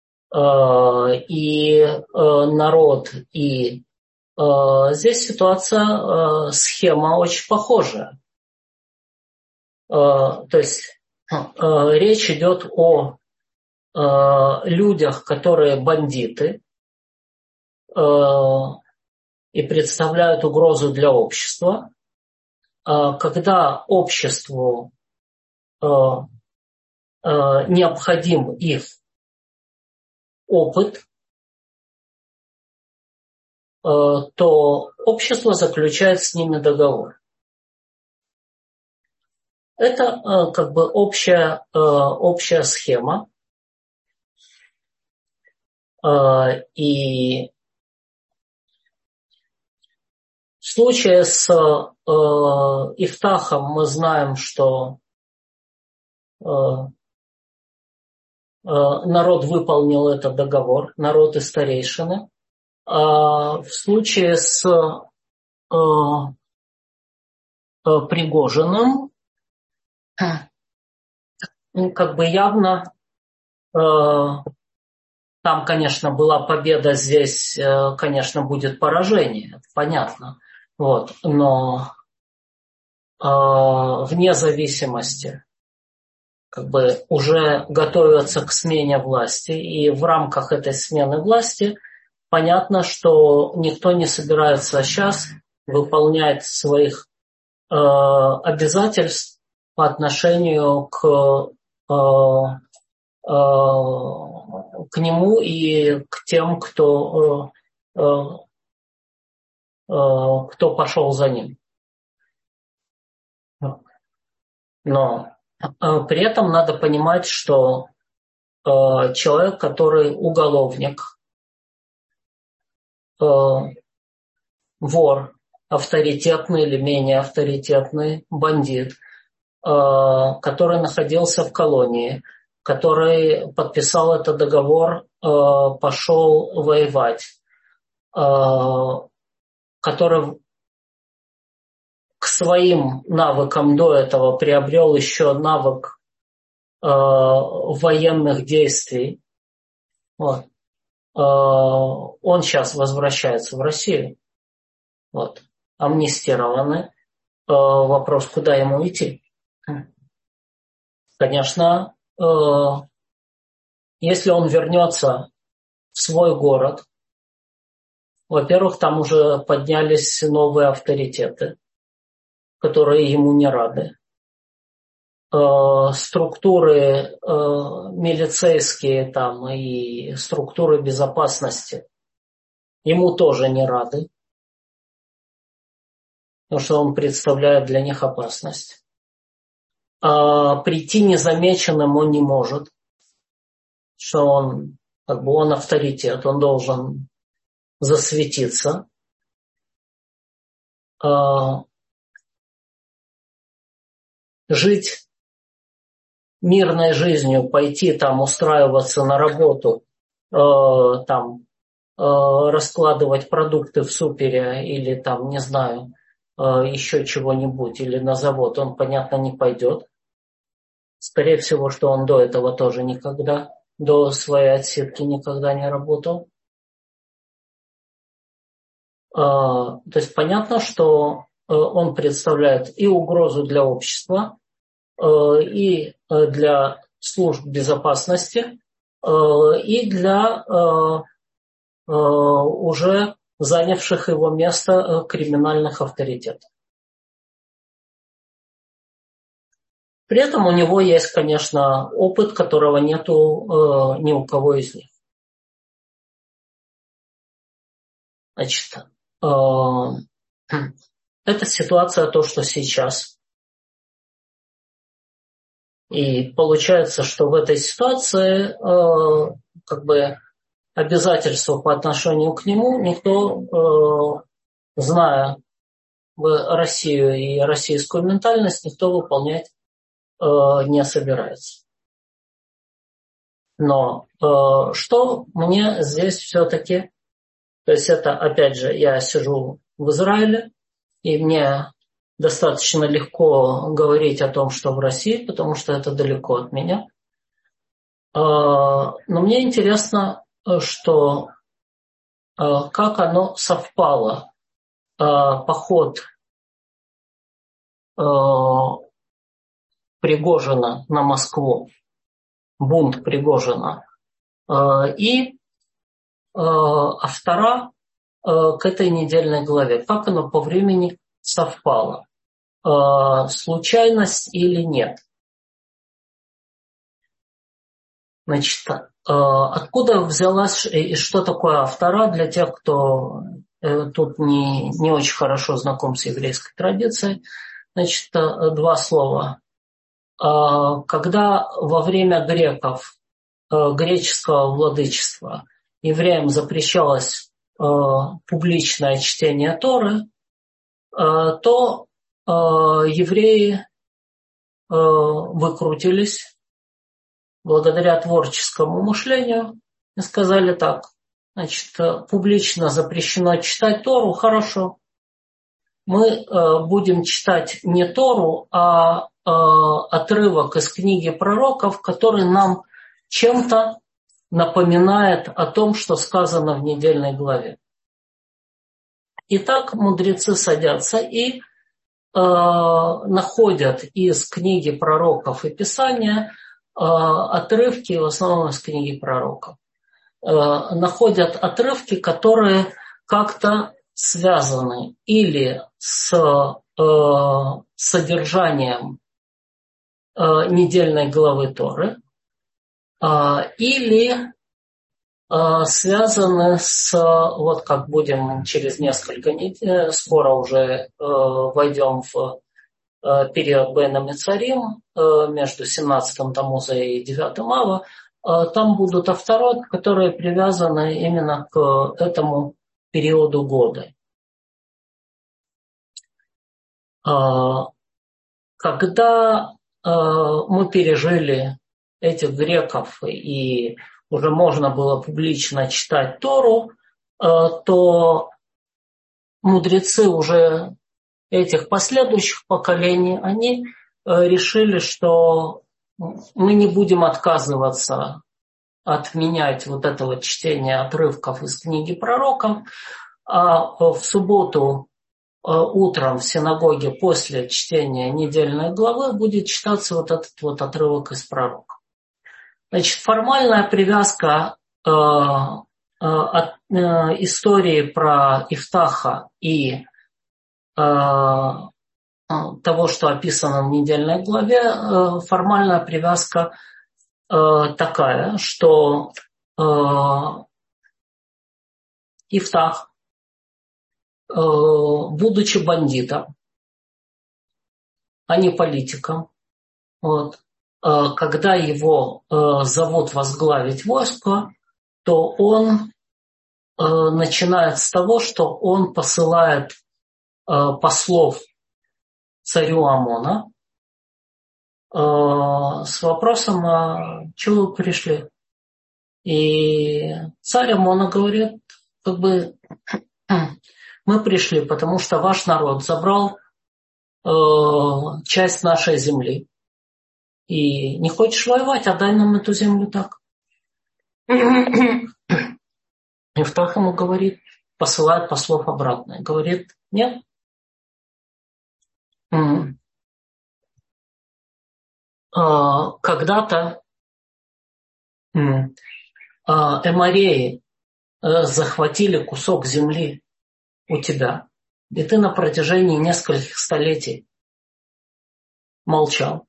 Speaker 1: и народ, и здесь ситуация, схема очень похожая. То есть речь идет о людях, которые бандиты и представляют угрозу для общества. Когда обществу необходим их опыт, то общество заключает с ними договор. Это как бы общая, общая схема. И в случае с Ифтахом мы знаем, что народ выполнил этот договор, народ и старейшины. А в случае с Пригожиным, как бы явно, там, конечно, была победа, здесь, конечно, будет поражение, понятно. Вот. Но вне зависимости, как бы уже готовятся к смене власти, и в рамках этой смены власти понятно, что никто не собирается сейчас выполнять своих э, обязательств по отношению к, э, э, к нему и к тем, кто, э, э, кто пошел за ним. Но э, при этом надо понимать, что э, человек, который уголовник, э, вор, авторитетный или менее авторитетный, бандит, э, который находился в колонии, который подписал этот договор, э, пошел воевать, э, который к своим навыкам до этого приобрел еще навык э, военных действий. Вот. Э, он сейчас возвращается в Россию. Вот. Амнистированы. Э, вопрос, куда ему идти? Конечно, э, если он вернется в свой город, Во-первых, там уже поднялись новые авторитеты, которые ему не рады. Структуры милицейские там и структуры безопасности ему тоже не рады, потому что он представляет для них опасность. Прийти незамеченным он не может, что он, как бы он авторитет, он должен засветиться. Жить мирной жизнью, пойти там устраиваться на работу, э, там э, раскладывать продукты в супере или там, не знаю, э, еще чего-нибудь, или на завод, он, понятно, не пойдет. Скорее всего, что он до этого тоже никогда, до своей отсидки никогда не работал. Э, то есть понятно, что э, он представляет и угрозу для общества, и для служб безопасности, и для уже занявших его место криминальных авторитетов. При этом у него есть, конечно, опыт, которого нету ни у кого из них. Значит, это ситуация, то, что сейчас. И получается, что в этой ситуации э, как бы обязательства по отношению к нему никто, э, зная Россию и российскую ментальность, никто выполнять э, не собирается. Но э, что мне здесь все-таки, то есть это опять же я сижу в Израиле, и мне достаточно легко говорить о том, что в России, потому что это далеко от меня. Но мне интересно, что как оно совпало. Поход Пригожина на Москву, бунт Пригожина, и автора к этой недельной главе. Как оно по времени совпало? Случайность или нет? Значит, откуда взялась и что такое автора для тех, кто тут не, не очень хорошо знаком с еврейской традицией? Значит, два слова. Когда во время греков, греческого владычества, евреям запрещалось публичное чтение Торы, то евреи выкрутились благодаря творческому мышлению и сказали так: значит, публично запрещено читать Тору, хорошо. Мы будем читать не Тору, а отрывок из книги пророков, который нам чем-то напоминает о том, что сказано в недельной главе. Итак, мудрецы садятся и находят из книги пророков и Писания отрывки, в основном из книги пророков. Находят отрывки, которые как-то связаны или с содержанием недельной главы Торы, или связаны с, вот как будем через несколько недель, скоро уже войдем в период Бейн Амицарим, между семнадцатым Тамуза и девятым Ава, там будут авторот, которые привязаны именно к этому периоду года. Когда мы пережили этих греков и уже можно было публично читать Тору, то мудрецы уже этих последующих поколений, они решили, что мы не будем отказываться отменять вот это вот чтение отрывков из книги пророков, а в субботу утром в синагоге после чтения недельной главы будет читаться вот этот вот отрывок из пророка. Значит, формальная привязка э, э, от, истории про Ифтаха и того, что описано в недельной главе, формальная привязка такая, что Ифтах, будучи бандитом, а не политиком, вот, когда его зовут возглавить войско, то он начинает с того, что он посылает послов царю Амона с вопросом: а чего вы пришли? И царь Амона говорит, как бы, мы пришли, потому что ваш народ забрал э, часть нашей земли. И не хочешь воевать, отдай нам эту землю так. Ифтах ему говорит, посылает послов обратно. Говорит, нет. М-м. А, когда-то м- а, эмореи а, захватили кусок земли у тебя, и ты на протяжении нескольких столетий молчал,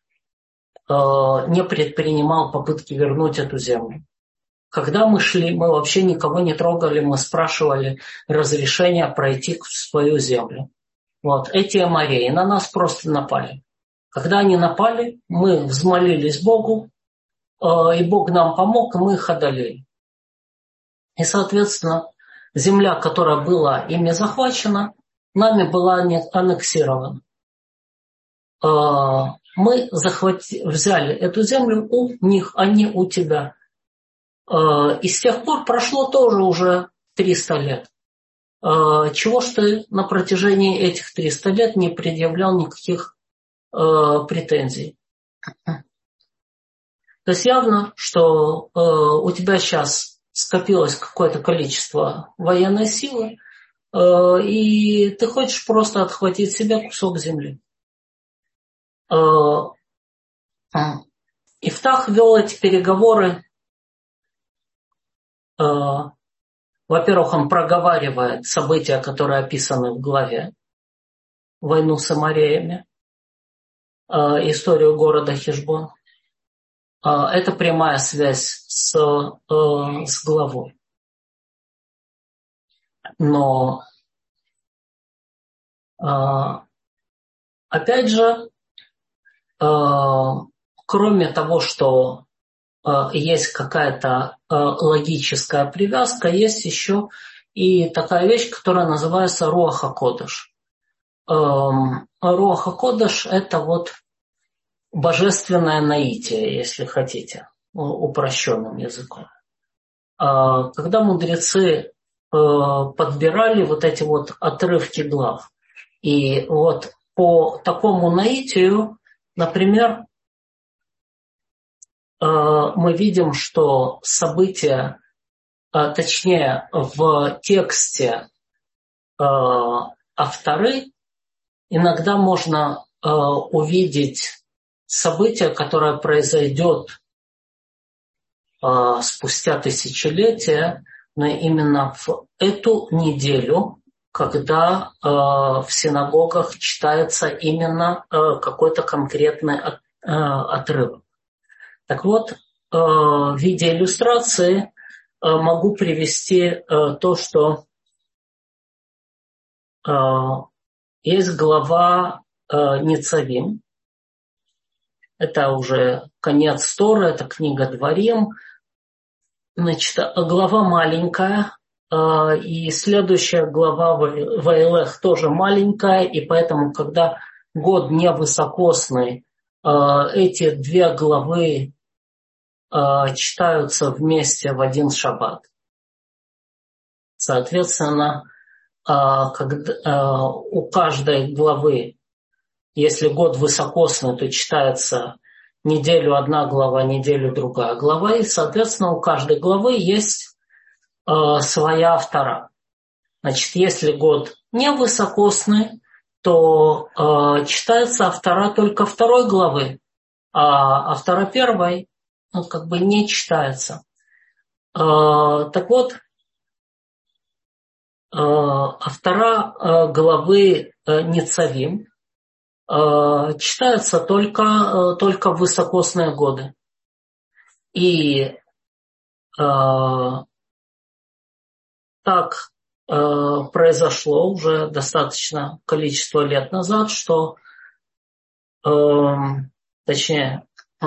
Speaker 1: не предпринимал попытки вернуть эту землю. Когда мы шли, мы вообще никого не трогали, мы спрашивали разрешения пройти в свою землю. Вот эти эмореи на нас просто напали. Когда они напали, мы взмолились Богу, и Бог нам помог, и мы их одолели. И, соответственно, земля, которая была ими захвачена, нами была аннексирована. Мы захвати... взяли эту землю у них, а не у тебя. И с тех пор прошло тоже уже триста лет. Чего ж ты на протяжении этих трёхсот лет не предъявлял никаких претензий? То есть явно, что у тебя сейчас скопилось какое-то количество военной силы, и ты хочешь просто отхватить себе кусок земли. Ифтах вел эти переговоры. Во-первых, он проговаривает события, которые описаны в главе, войну с эмореями, историю города Хешбон. Это прямая связь с, с главой. Но опять же, кроме того, что есть какая-то логическая привязка, есть еще и такая вещь, которая называется руах а-кодеш. Руах а-кодеш – это вот божественное наитие, если хотите, упрощенным языком. Когда мудрецы подбирали вот эти вот отрывки глав, и вот по такому наитию, например, мы видим, что события, точнее в тексте авторы, иногда можно увидеть событие, которое произойдет спустя тысячелетия, но именно в эту неделю, когда в синагогах читается именно какой-то конкретный отрывок. Так вот, в виде иллюстрации могу привести то, что есть глава Ницавим. Это уже конец Торы, это книга Дворим. Значит, глава маленькая, и следующая глава Ваилех тоже маленькая, и поэтому, когда год невысокосный, эти две главы читаются вместе в один шаббат. Соответственно, когда, у каждой главы, если год высокосный, то читается неделю одна глава, неделю другая глава, и, соответственно, у каждой главы есть своя автора. Значит, если год невысокосный, то э, читается автора только второй главы, а автора первой ну, как бы не читается. Э, так вот, автора главы Ницавим читаются только, только в высокосные годы. И так произошло уже достаточно количество лет назад, что, точнее,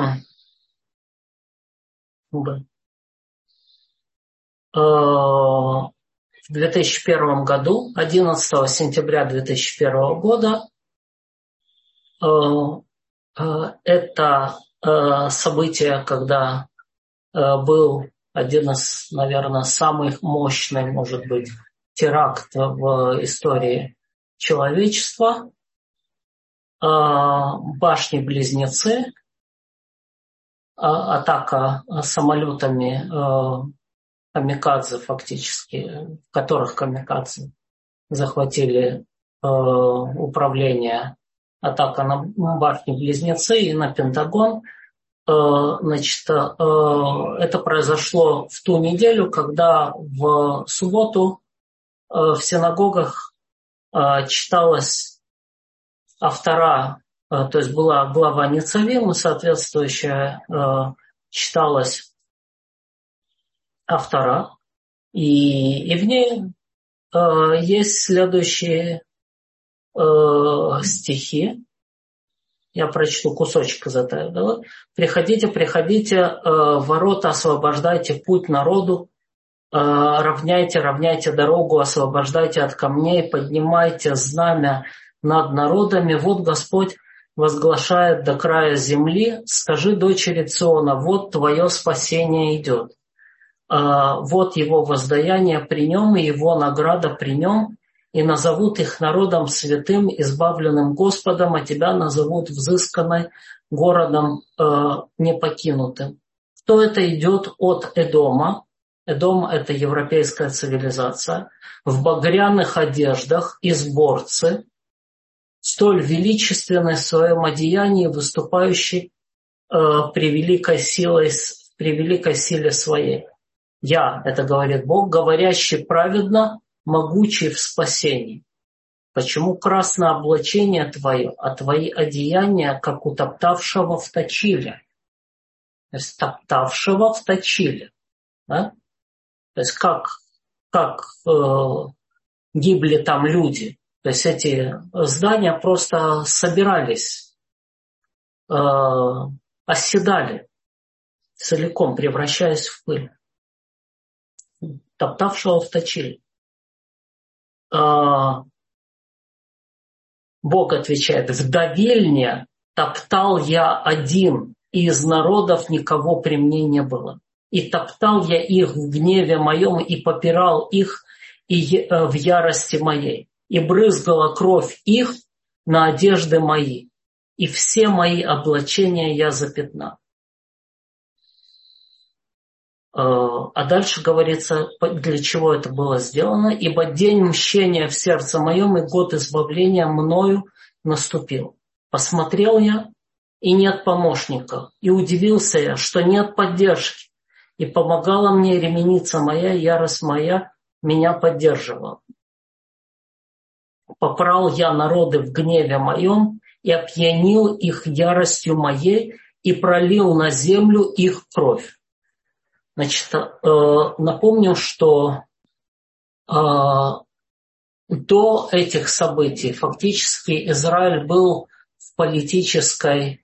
Speaker 1: в две тысячи первом году, одиннадцатого сентября две тысячи первого года, это событие, когда был один из, наверное, самых мощных, может быть, теракт в истории человечества. Башни-близнецы, атака самолетами камикадзе фактически, в которых камикадзе захватили управление, атака на башни-близнецы и на Пентагон. Значит, это произошло в ту неделю, когда в субботу в синагогах читалась автора, то есть была глава Ницавим, соответствующая читалась автора, и, и в ней есть следующие стихи. Я прочту кусочек из этого. «Приходите, приходите, ворота освобождайте путь народу, равняйте, равняйте дорогу, освобождайте от камней, поднимайте знамя над народами. Вот Господь возглашает до края земли, скажи дочери Циона, вот твое спасение идет. Вот его воздаяние при нем, и его награда при нем. И назовут их народом святым, избавленным Господом, а тебя назовут взысканной, городом э, непокинутым». Кто это идет от Эдома? Эдом – это европейская цивилизация. В багряных одеждах изборцы, столь величественной в своем одеянии, выступающий э, при великой силой, при великой силе своей. «Я», это говорит Бог, говорящий праведно, могучий в спасении. Почему красное облачение твое, а твои одеяния, как у топтавшего в точиле? То есть топтавшего в точиле. Да? То есть как, как э, гибли там люди. То есть эти здания просто собирались, э, оседали, целиком превращаясь в пыль. Топтавшего в точиле. Бог отвечает: «В давильне топтал я один, и из народов никого при мне не было. И топтал я их в гневе моем, и попирал их и в ярости моей, и брызгала кровь их на одежды мои, и все мои облачения я запятнал». А дальше говорится, для чего это было сделано. «Ибо день мщения в сердце моем, и год избавления мною наступил. Посмотрел я, и нет помощников, и удивился я, что нет поддержки. И помогала мне ременица моя, ярость моя меня поддерживала. Попрал я народы в гневе моем, и опьянил их яростью моей, и пролил на землю их кровь». Значит, напомню, что до этих событий фактически Израиль был в политической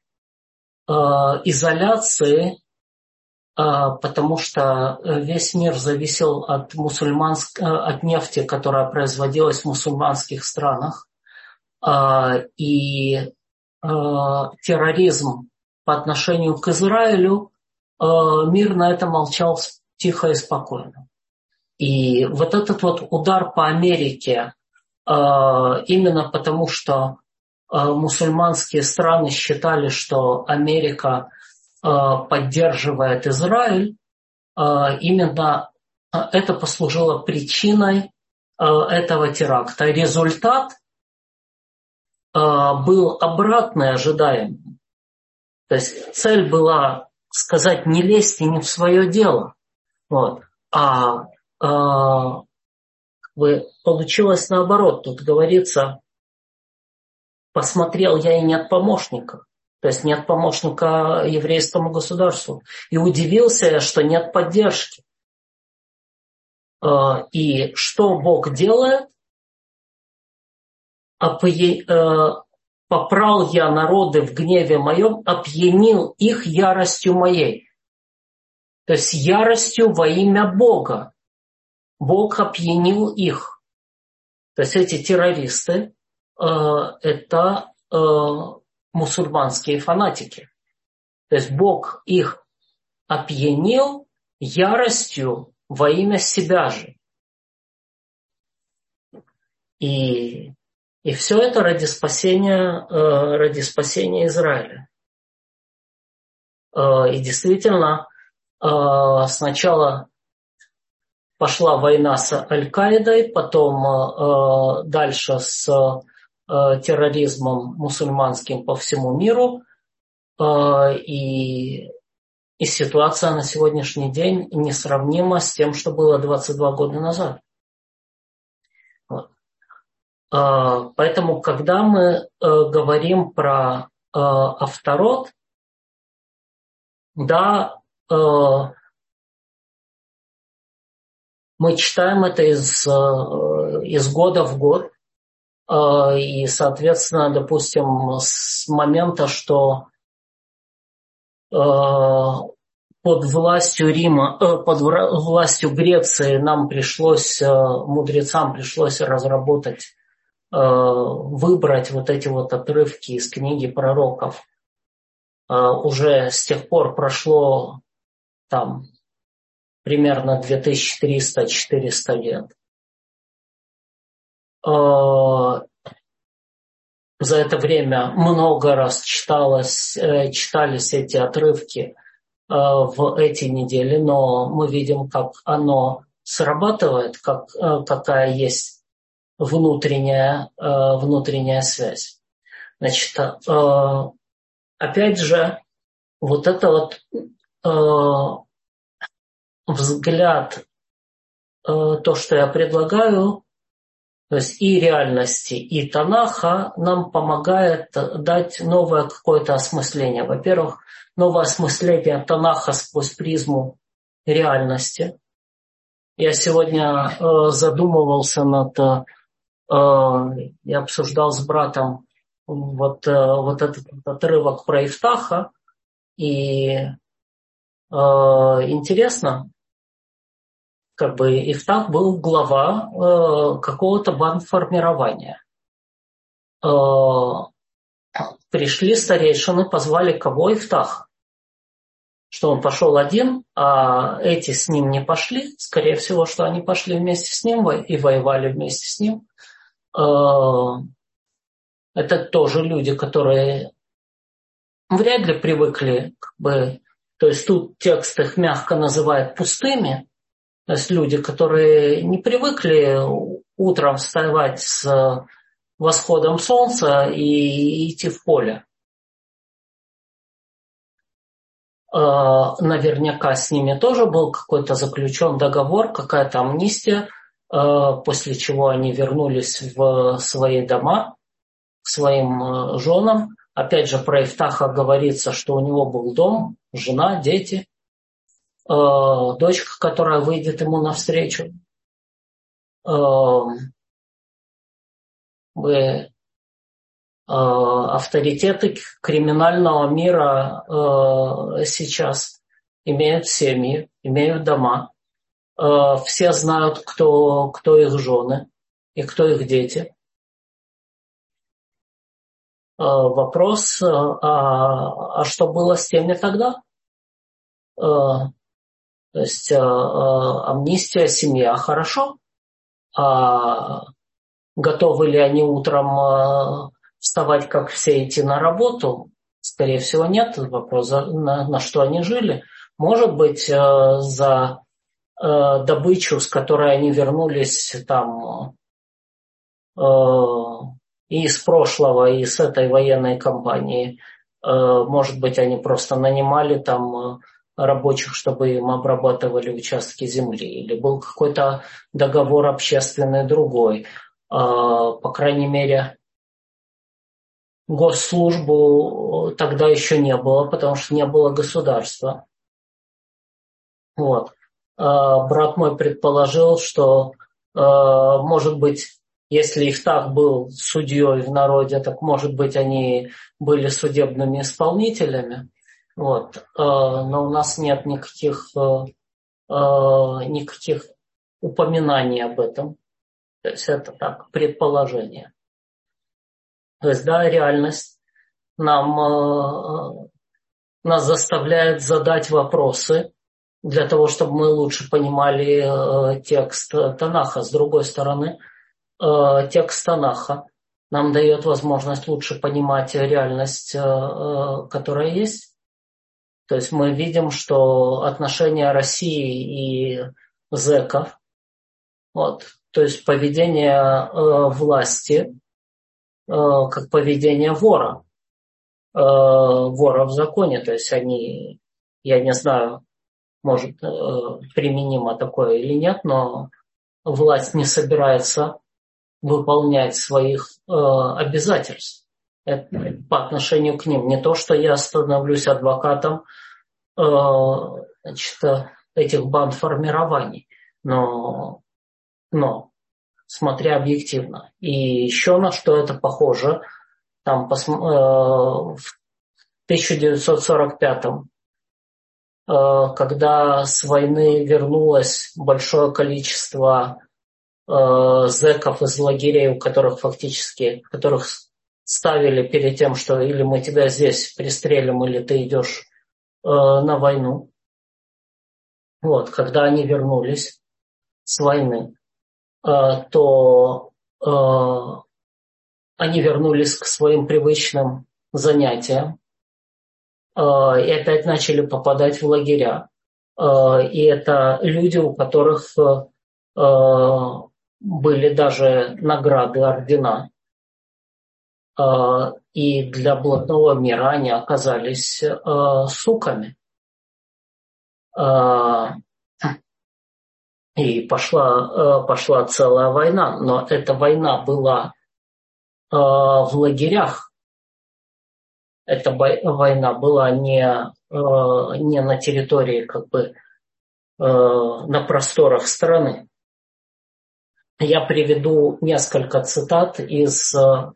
Speaker 1: изоляции, потому что весь мир зависел от, мусульманск... от нефти, которая производилась в мусульманских странах. И терроризм по отношению к Израилю, мир на это молчал тихо и спокойно. И вот этот вот удар по Америке, именно потому что мусульманские страны считали, что Америка поддерживает Израиль, именно это послужило причиной этого теракта. Результат был обратный ожидаемому. То есть цель была сказать: не лезьте не в свое дело. Вот. А, а Вы, получилось наоборот. Тут говорится, посмотрел я и нет помощника. То есть нет помощника еврейскому государству. И удивился, что нет поддержки. И что Бог делает? Попрал я народы в гневе моем, опьянил их яростью моей. То есть яростью во имя Бога. Бог опьянил их. То есть эти террористы э, это э, мусульманские фанатики. То есть Бог их опьянил яростью во имя себя же. И, и все это ради спасения, э, ради спасения Израиля. Э, и действительно, э, сначала пошла война с Аль-Каидой, потом э, дальше с э, терроризмом мусульманским по всему миру. Э, и, и ситуация на сегодняшний день несравнима с тем, что было двадцать два года назад. Вот. Э, поэтому, когда мы э, говорим про э, Афтарот, да, э, мы читаем это из, из года в год, и, соответственно, допустим, с момента, что под властью Рима, под властью Греции нам пришлось, мудрецам пришлось разработать, выбрать вот эти вот отрывки из книги пророков. Уже с тех пор прошло там примерно две тысячи триста - четыреста лет. За это время много раз читалось, читались эти отрывки в эти недели, но мы видим, как оно срабатывает, как, какая есть внутренняя, внутренняя связь. Значит, опять же, вот это вот взгляд, то, что я предлагаю, то есть и реальности, и Танаха нам помогает дать новое какое-то осмысление. Во-первых, новое осмысление Танаха сквозь призму реальности. Я сегодня э, задумывался над, э, я обсуждал с братом вот, э, вот этот отрывок про Ифтаха, и э, интересно, как бы Ифтах был глава э, какого-то бандформирования. Э, пришли старейшины, позвали кого? Ифтаха. Что он пошел один, а эти с ним не пошли. Скорее всего, что они пошли вместе с ним и воевали вместе с ним. Э, это тоже люди, которые вряд ли привыкли, как бы, то есть тут текст их мягко называет пустыми. То есть люди, которые не привыкли утром вставать с восходом солнца и идти в поле. Наверняка с ними тоже был какой-то заключен договор, какая-то амнистия, после чего они вернулись в свои дома, к своим женам. Опять же, про Ифтаха говорится, что у него был дом, жена, дети. Дочка, которая выйдет ему навстречу. Авторитеты криминального мира сейчас имеют семьи, имеют дома. Все знают, кто, кто их жены и кто их дети. Вопрос, а, а что было с теми тогда? То есть э, э, амнистия, семья, хорошо. А готовы ли они утром э, вставать, как все, идти на работу? Скорее всего, нет. Вопрос, на, на что они жили. Может быть, э, за э, добычу, с которой они вернулись там э, и из прошлого, и с этой военной кампании, э, может быть, они просто нанимали там рабочих, чтобы им обрабатывали участки земли, или был какой-то договор общественный другой. По крайней мере, госслужбу тогда еще не было, потому что не было государства. Вот. Брат мой предположил, что, может быть, если Ифтах был судьей в народе, так, может быть, они были судебными исполнителями. Вот. Но у нас нет никаких, никаких упоминаний об этом. То есть это так, предположение. То есть, да, реальность нам, нас заставляет задать вопросы для того, чтобы мы лучше понимали текст Танаха. С другой стороны, текст Танаха нам дает возможность лучше понимать реальность, которая есть. То есть мы видим, что отношения России и зэков, вот, то есть поведение э, власти, э, как поведение вора, э, вора в законе. То есть они, я не знаю, может, э, применимо такое или нет, но власть не собирается выполнять своих э, обязательств. Это по отношению к ним. Не то, что я становлюсь адвокатом э, значит, этих бандформирований, но, но смотря объективно. И еще на что это похоже, там пос, э, в тысяча девятьсот сорок пятом, э, когда с войны вернулось большое количество э, зэков из лагерей, у которых фактически, которых ставили перед тем, что или мы тебя здесь пристрелим, или ты идешь э, на войну. Вот, когда они вернулись с войны, э, то э, они вернулись к своим привычным занятиям э, и опять начали попадать в лагеря. Э, и это люди, у которых э, были даже награды, ордена. И для блатного мира они оказались э, суками. Э, и пошла, э, пошла целая война. Но эта война была э, в лагерях. Эта война была не, э, не на территории, как бы, э, на просторах страны. Я приведу несколько цитат из э,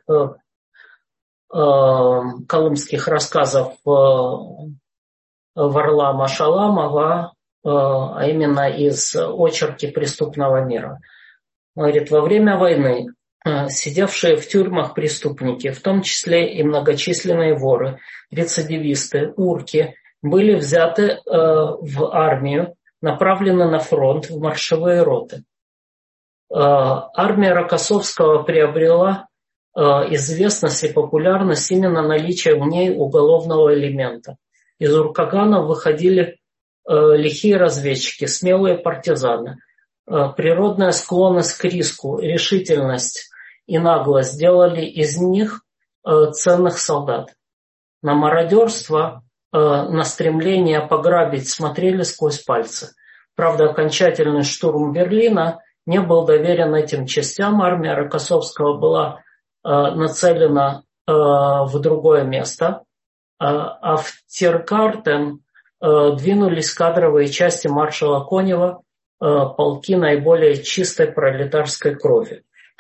Speaker 1: колымских рассказов Варлама Шаламова, а именно из очерки преступного мира. Говорит, во время войны сидевшие в тюрьмах преступники, в том числе и многочисленные воры, рецидивисты, урки, были взяты в армию, направлены на фронт в маршевые роты. Армия Рокоссовского приобрела известность и популярность именно наличием в ней уголовного элемента. Из уркаганов выходили э, лихие разведчики, смелые партизаны. Э, природная склонность к риску, решительность и наглость сделали из них э, ценных солдат. На мародерство, э, на стремление пограбить смотрели сквозь пальцы. Правда, окончательный штурм Берлина не был доверен этим частям. Армия Рокоссовского была нацелена э, в другое место, а, а в Тиргартен э, двинулись кадровые части маршала Конева, э, полки наиболее чистой пролетарской крови.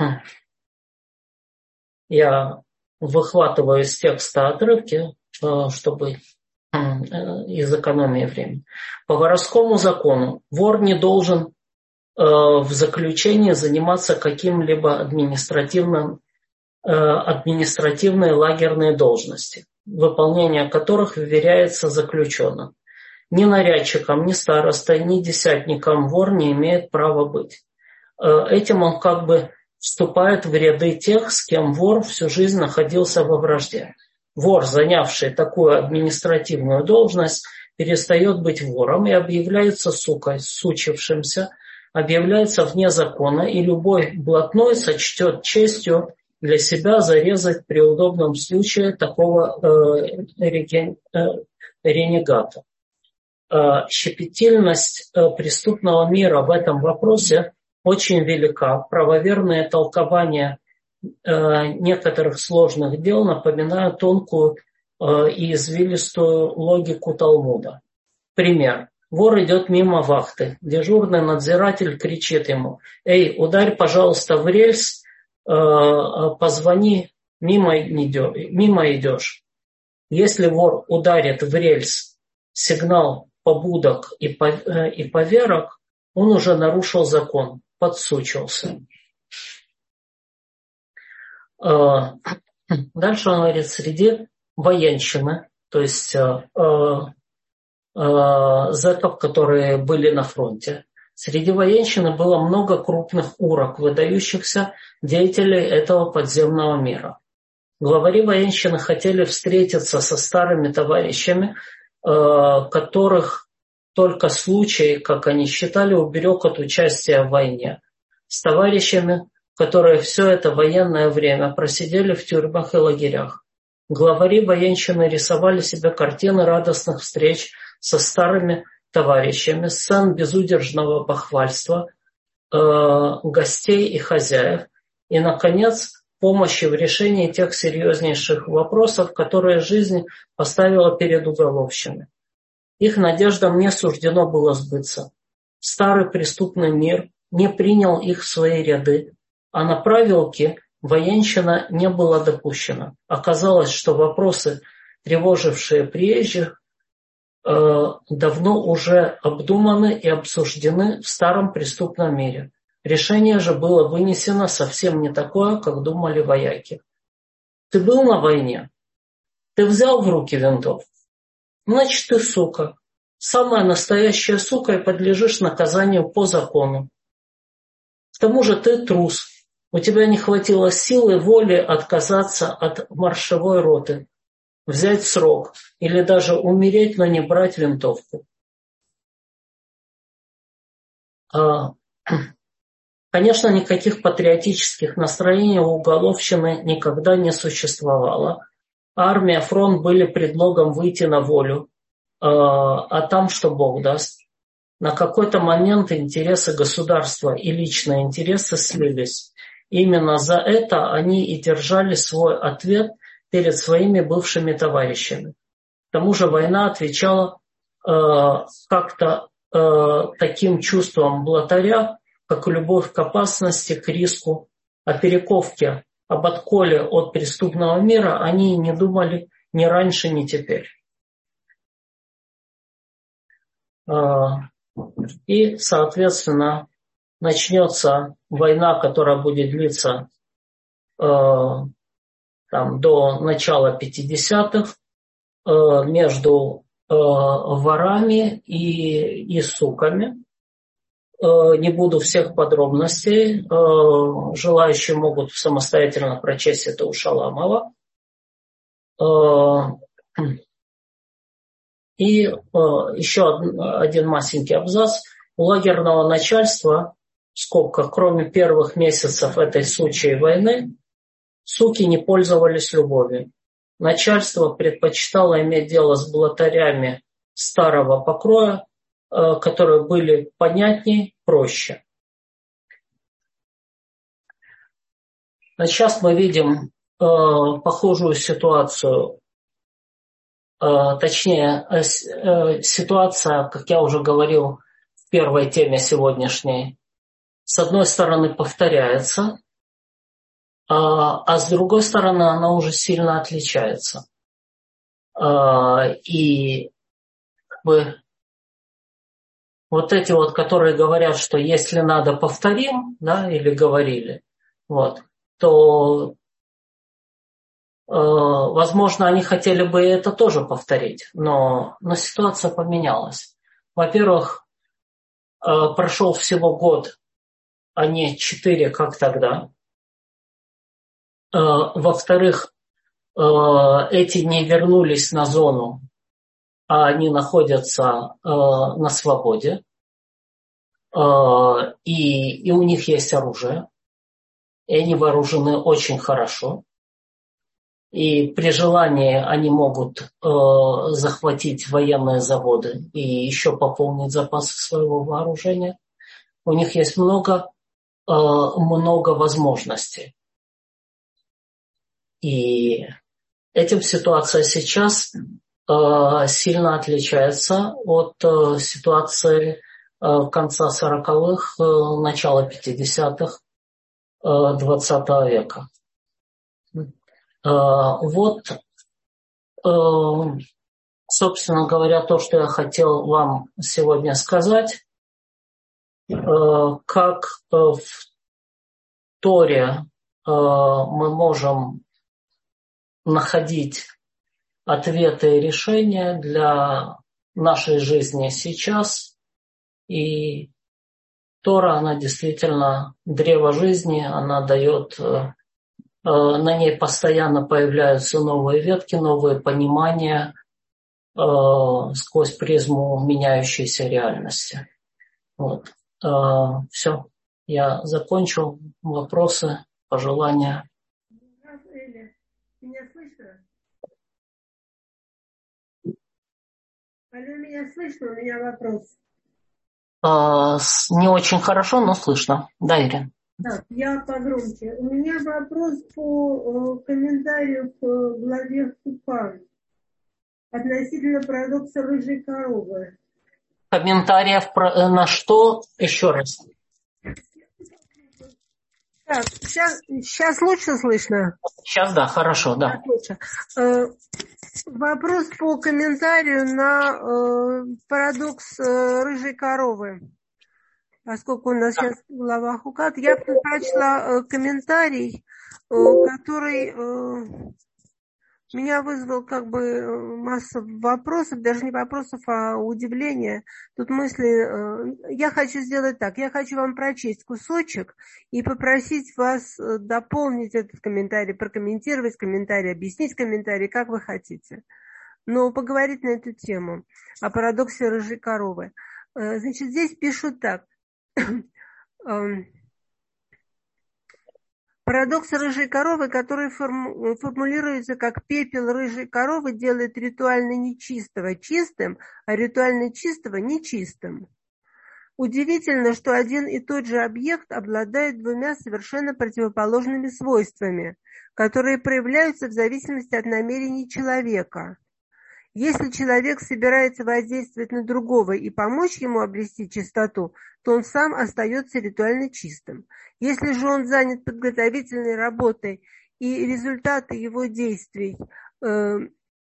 Speaker 1: Я выхватываю из текста отрывки, э, чтобы э, из экономии времени. По воровскому закону вор не должен э, в заключении заниматься каким-либо административным административные лагерные должности, выполнение которых вверяется заключенным. Ни нарядчиком, ни старостой, ни десятником вор не имеет права быть. Этим он как бы вступает в ряды тех, с кем вор всю жизнь находился во вражде. Вор, занявший такую административную должность, перестает быть вором и объявляется сукой, сучившимся, объявляется вне закона, и любой блатной сочтет честью для себя зарезать при удобном случае такого э, реген, э, ренегата. щепетильность преступного мира в этом вопросе очень велика. Правоверное толкование некоторых сложных дел напоминают тонкую и извилистую логику Талмуда. Пример. Вор идет мимо вахты. Дежурный надзиратель кричит ему: «Эй, ударь, пожалуйста, в рельс, позвони, мимо идешь». Если вор ударит в рельс сигнал побудок и поверок, он уже нарушил закон, подсучился. Дальше он говорит, среди военщины, то есть зэков, которые были на фронте. Среди военщины было много крупных урок, выдающихся деятелей этого подземного мира. Главари военщины хотели встретиться со старыми товарищами, которых только случай, как они считали, уберег от участия в войне. С товарищами, которые все это военное время просидели в тюрьмах и лагерях. Главари военщины рисовали себе картины радостных встреч со старыми товарищами, сцен безудержного похвальства, э, гостей и хозяев, и, наконец, помощи в решении тех серьезнейших вопросов, которые жизнь поставила перед уголовщиной. Их надеждам не суждено было сбыться. Старый преступный мир не принял их в свои ряды, а на правилке военщина не была допущена. Оказалось, что вопросы, тревожившие приезжих, давно уже обдуманы и обсуждены в старом преступном мире. Решение же было вынесено совсем не такое, как думали вояки. Ты был на войне? Ты взял в руки винтовку? Значит, ты сука. Самая настоящая сука и подлежишь наказанию по закону. К тому же ты трус. У тебя не хватило силы, воли отказаться от маршевой роты, взять срок или даже умереть, но не брать винтовку. Конечно, никаких патриотических настроений у уголовщины никогда не существовало. Армия, фронт были предлогом выйти на волю, а там что Бог даст. На какой-то момент интересы государства и личные интересы слились. Именно за это они и держали свой ответ перед своими бывшими товарищами. К тому же война отвечала э, как-то э, таким чувством блатаря, как любовь к опасности, к риску, о перековке, об отколе от преступного мира они не думали ни раньше, ни теперь. Э, и, соответственно, начнется война, которая будет длиться э, там, до начала пятидесятых э, между э, ворами и, и суками. Э, не буду всех подробностей. Э, желающие могут самостоятельно прочесть это у Шаламова. Э, и э, еще один, один масенький абзац. У лагерного начальства, в скобках, кроме первых месяцев этой сучьей войны, суки не пользовались любовью. Начальство предпочитало иметь дело с блатарями старого покроя, э, которые были понятнее, проще. А сейчас мы видим э, похожую ситуацию, э, точнее, э, э, ситуация, как я уже говорил в первой теме сегодняшней, с одной стороны повторяется, а, а с другой стороны она уже сильно отличается. А, и как бы вот эти вот, которые говорят, что если надо повторим, да, или говорили, вот, то, э, возможно, они хотели бы это тоже повторить, но, но ситуация поменялась. Во-первых, э, прошел всего год, а не четыре, как тогда. Э, во-вторых, э, эти не вернулись на зону, а они находятся э, на свободе, э, и, и у них есть оружие, и они вооружены очень хорошо. И при желании они могут э, захватить военные заводы и еще пополнить запасы своего вооружения. У них есть много, э, много возможностей. И этим ситуация сейчас э, сильно отличается от э, ситуации э, конца сороковых, э, начала пятидесятых э, двадцатого века. Э, вот, э, собственно говоря, то, что я хотел вам сегодня сказать. Э, как э, в Торе э, мы можем находить ответы и решения для нашей жизни сейчас. И Тора, она действительно древо жизни, она дает, на ней постоянно появляются новые ветки, новые понимания сквозь призму меняющейся реальности. Вот. Все, я закончил. Вопросы, пожелания.
Speaker 2: Меня слышно? Алло, меня слышно? У меня вопрос.
Speaker 1: А, не очень хорошо, но слышно. Да, Ирина.
Speaker 2: Так, я погромче. У меня вопрос по э, комментарию к э, главе Хукан относительно парадокса рыжей коровы.
Speaker 1: Комментариев про, на что? Еще раз.
Speaker 2: Так, сейчас, сейчас лучше слышно?
Speaker 1: Сейчас, да, хорошо, да.
Speaker 2: Лучше. Э, вопрос по комментарию на э, парадокс э, рыжей коровы. Поскольку у нас сейчас глава Хукат, я прочла э, комментарий, э, который э, меня вызвал как бы массу вопросов, даже не вопросов, а удивления. Тут мысли, э, я хочу сделать так, я хочу вам прочесть кусочек и попросить вас э, дополнить этот комментарий, прокомментировать комментарий, объяснить комментарий, как вы хотите. Но поговорить на эту тему, о парадоксе рыжей коровы. Э, значит, здесь пишут так. Парадокс рыжей коровы, который форму, формулируется как пепел рыжей коровы, делает ритуально нечистого чистым, а ритуально чистого нечистым. Удивительно, что один и тот же объект обладает двумя совершенно противоположными свойствами, которые проявляются в зависимости от намерений человека. Если человек собирается воздействовать на другого и помочь ему обрести чистоту, то он сам остается ритуально чистым. Если же он занят подготовительной работой и результаты его действий э,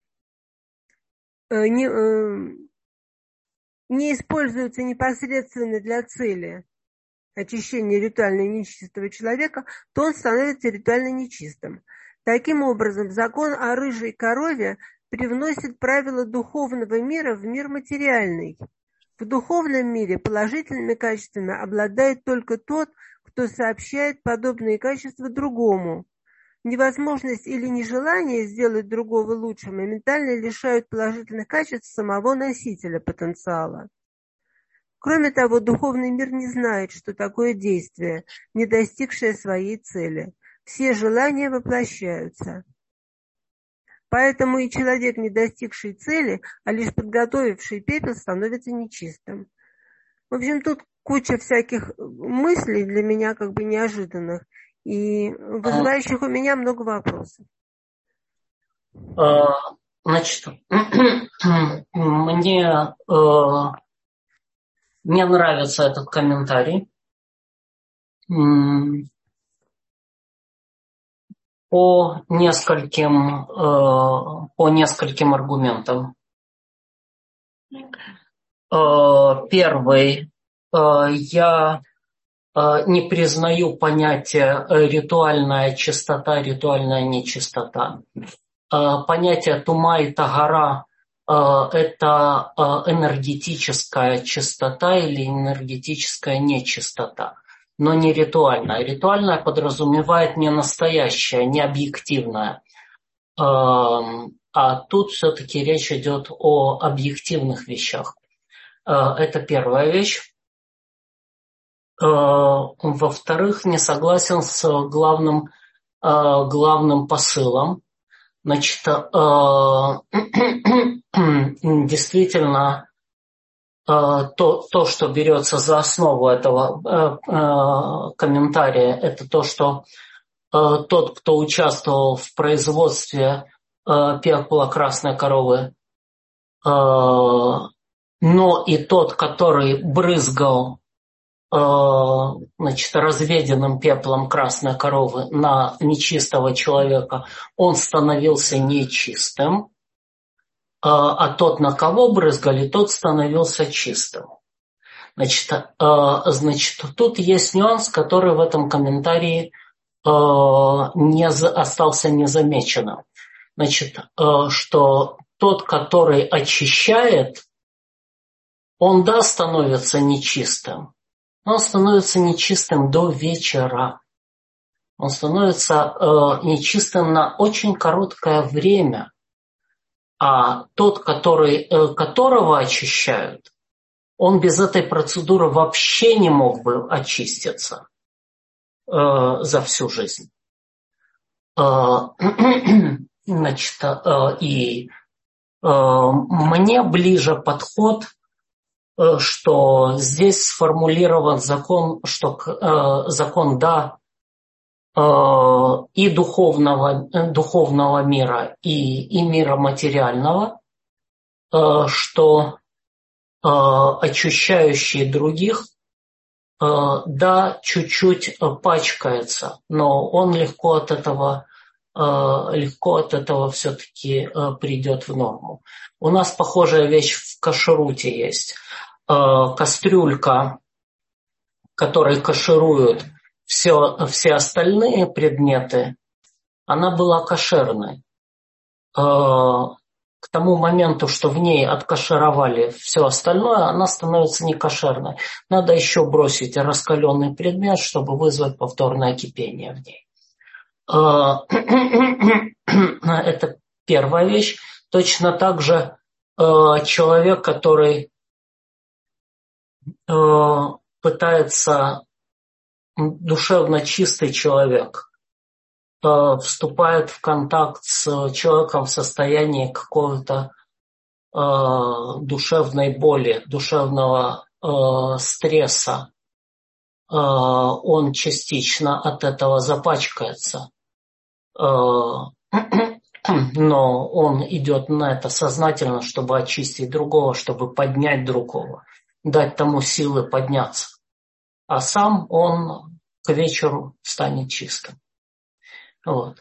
Speaker 2: э, не, э, не используются непосредственно для цели очищения ритуально нечистого человека, то он становится ритуально нечистым. Таким образом, закон о рыжей корове привносит правила духовного мира в мир материальный. В духовном мире положительными качествами обладает только тот, кто сообщает подобные качества другому. Невозможность или нежелание сделать другого лучше моментально лишают положительных качеств самого носителя потенциала. Кроме того, духовный мир не знает, что такое действие, не достигшее своей цели. Все желания воплощаются. Поэтому и человек, не достигший цели, а лишь подготовивший пепел, становится нечистым. В общем, тут куча всяких мыслей для меня как бы неожиданных и вызывающих у меня много вопросов.
Speaker 1: Значит, мне, мне нравится этот комментарий. По нескольким, по нескольким аргументам. Первый. Я не признаю понятие ритуальная чистота, ритуальная нечистота. Понятие тума и тагара – это энергетическая чистота или энергетическая нечистота. Но не ритуальное. Ритуальное подразумевает не настоящее, не объективное. А тут все-таки речь идет о объективных вещах. Это первая вещь. Во-вторых, не согласен с главным, главным посылом. Значит, действительно, то, то, что берется за основу этого комментария, это то, что тот, кто участвовал в производстве пепла красной коровы, но и тот, который брызгал, значит, разведенным пеплом красной коровы на нечистого человека, он становился нечистым, а тот, на кого брызгали, тот становился чистым. Значит, значит, тут есть нюанс, который в этом комментарии не остался незамеченным. Значит, что тот, который очищает, он, да, становится нечистым, но он становится нечистым до вечера. Он становится нечистым на очень короткое время. А тот, который, которого очищают, он без этой процедуры вообще не мог бы очиститься э, за всю жизнь. Э, значит, э, и э, мне ближе подход, э, что здесь сформулирован закон, что э, закон, да, и духовного, духовного мира, и, и мира материального, что очищающий других, да, чуть-чуть пачкается, но он легко от этого, легко от этого все-таки придет в норму. У нас похожая вещь в кашруте есть. Кастрюлька, которой кашируют Все, все остальные предметы, она была кошерной. К тому моменту, что в ней откашировали все остальное, она становится некошерной. Надо еще бросить раскаленный предмет, чтобы вызвать повторное кипение в ней. Это первая вещь. Точно так же человек, который пытается... душевно чистый человек э, вступает в контакт с человеком в состоянии какого-то э, душевной боли, душевного э, стресса. Э, он частично от этого запачкается. Э, но он идет на это сознательно, чтобы очистить другого, чтобы поднять другого, дать тому силы подняться. А сам он к вечеру станет чистым. Вот.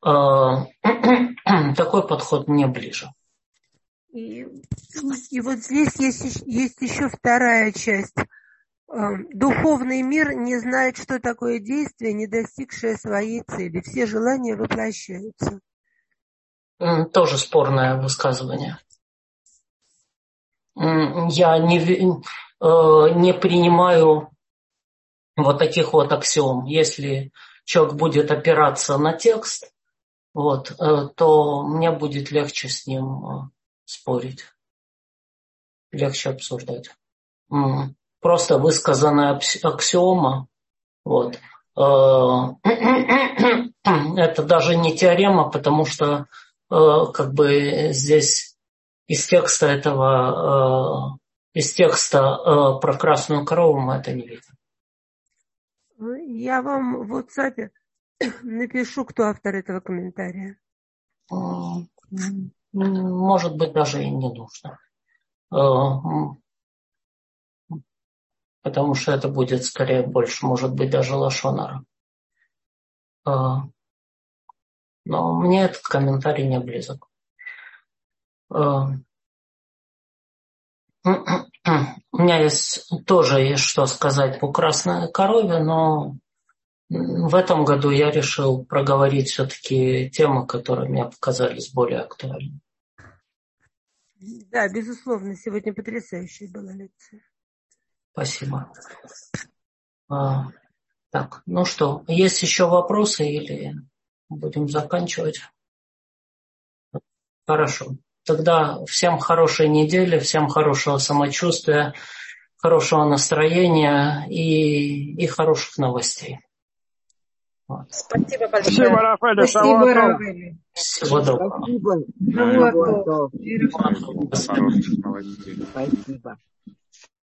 Speaker 1: Такой подход мне ближе.
Speaker 2: И, и вот здесь есть, есть еще вторая часть. Духовный мир не знает, что такое действие, не достигшее своей цели. Все желания воплощаются.
Speaker 1: Тоже спорное высказывание. Я не, не принимаю вот таких вот аксиом. Если человек будет опираться на текст, вот, то мне будет легче с ним спорить, легче обсуждать. Просто высказанная аксиома, вот, это даже не теорема, потому что как бы здесь из текста этого, из текста про красную корову мы это не видим.
Speaker 2: Я вам в WhatsApp напишу, кто автор этого комментария.
Speaker 1: Может быть, даже и не нужно. Потому что это будет скорее больше, может быть, даже лашон ара. Но мне этот комментарий не близок. У меня есть тоже есть что сказать по красной корове, но в этом году я решил проговорить все-таки темы, которые мне показались более актуальными.
Speaker 2: Да, безусловно, сегодня потрясающая была лекция.
Speaker 1: Спасибо. А, так, ну что, есть еще вопросы или будем заканчивать? Хорошо. Тогда всем хорошей недели, всем хорошего самочувствия, хорошего настроения и, и хороших новостей. Вот.
Speaker 2: Спасибо большое.
Speaker 3: Спасибо, Рафаэль.
Speaker 2: Спасибо, Рафаэль.
Speaker 1: Всего доброго.
Speaker 3: Спасибо.
Speaker 2: Шавуатов.
Speaker 3: Хороших новостей. Спасибо.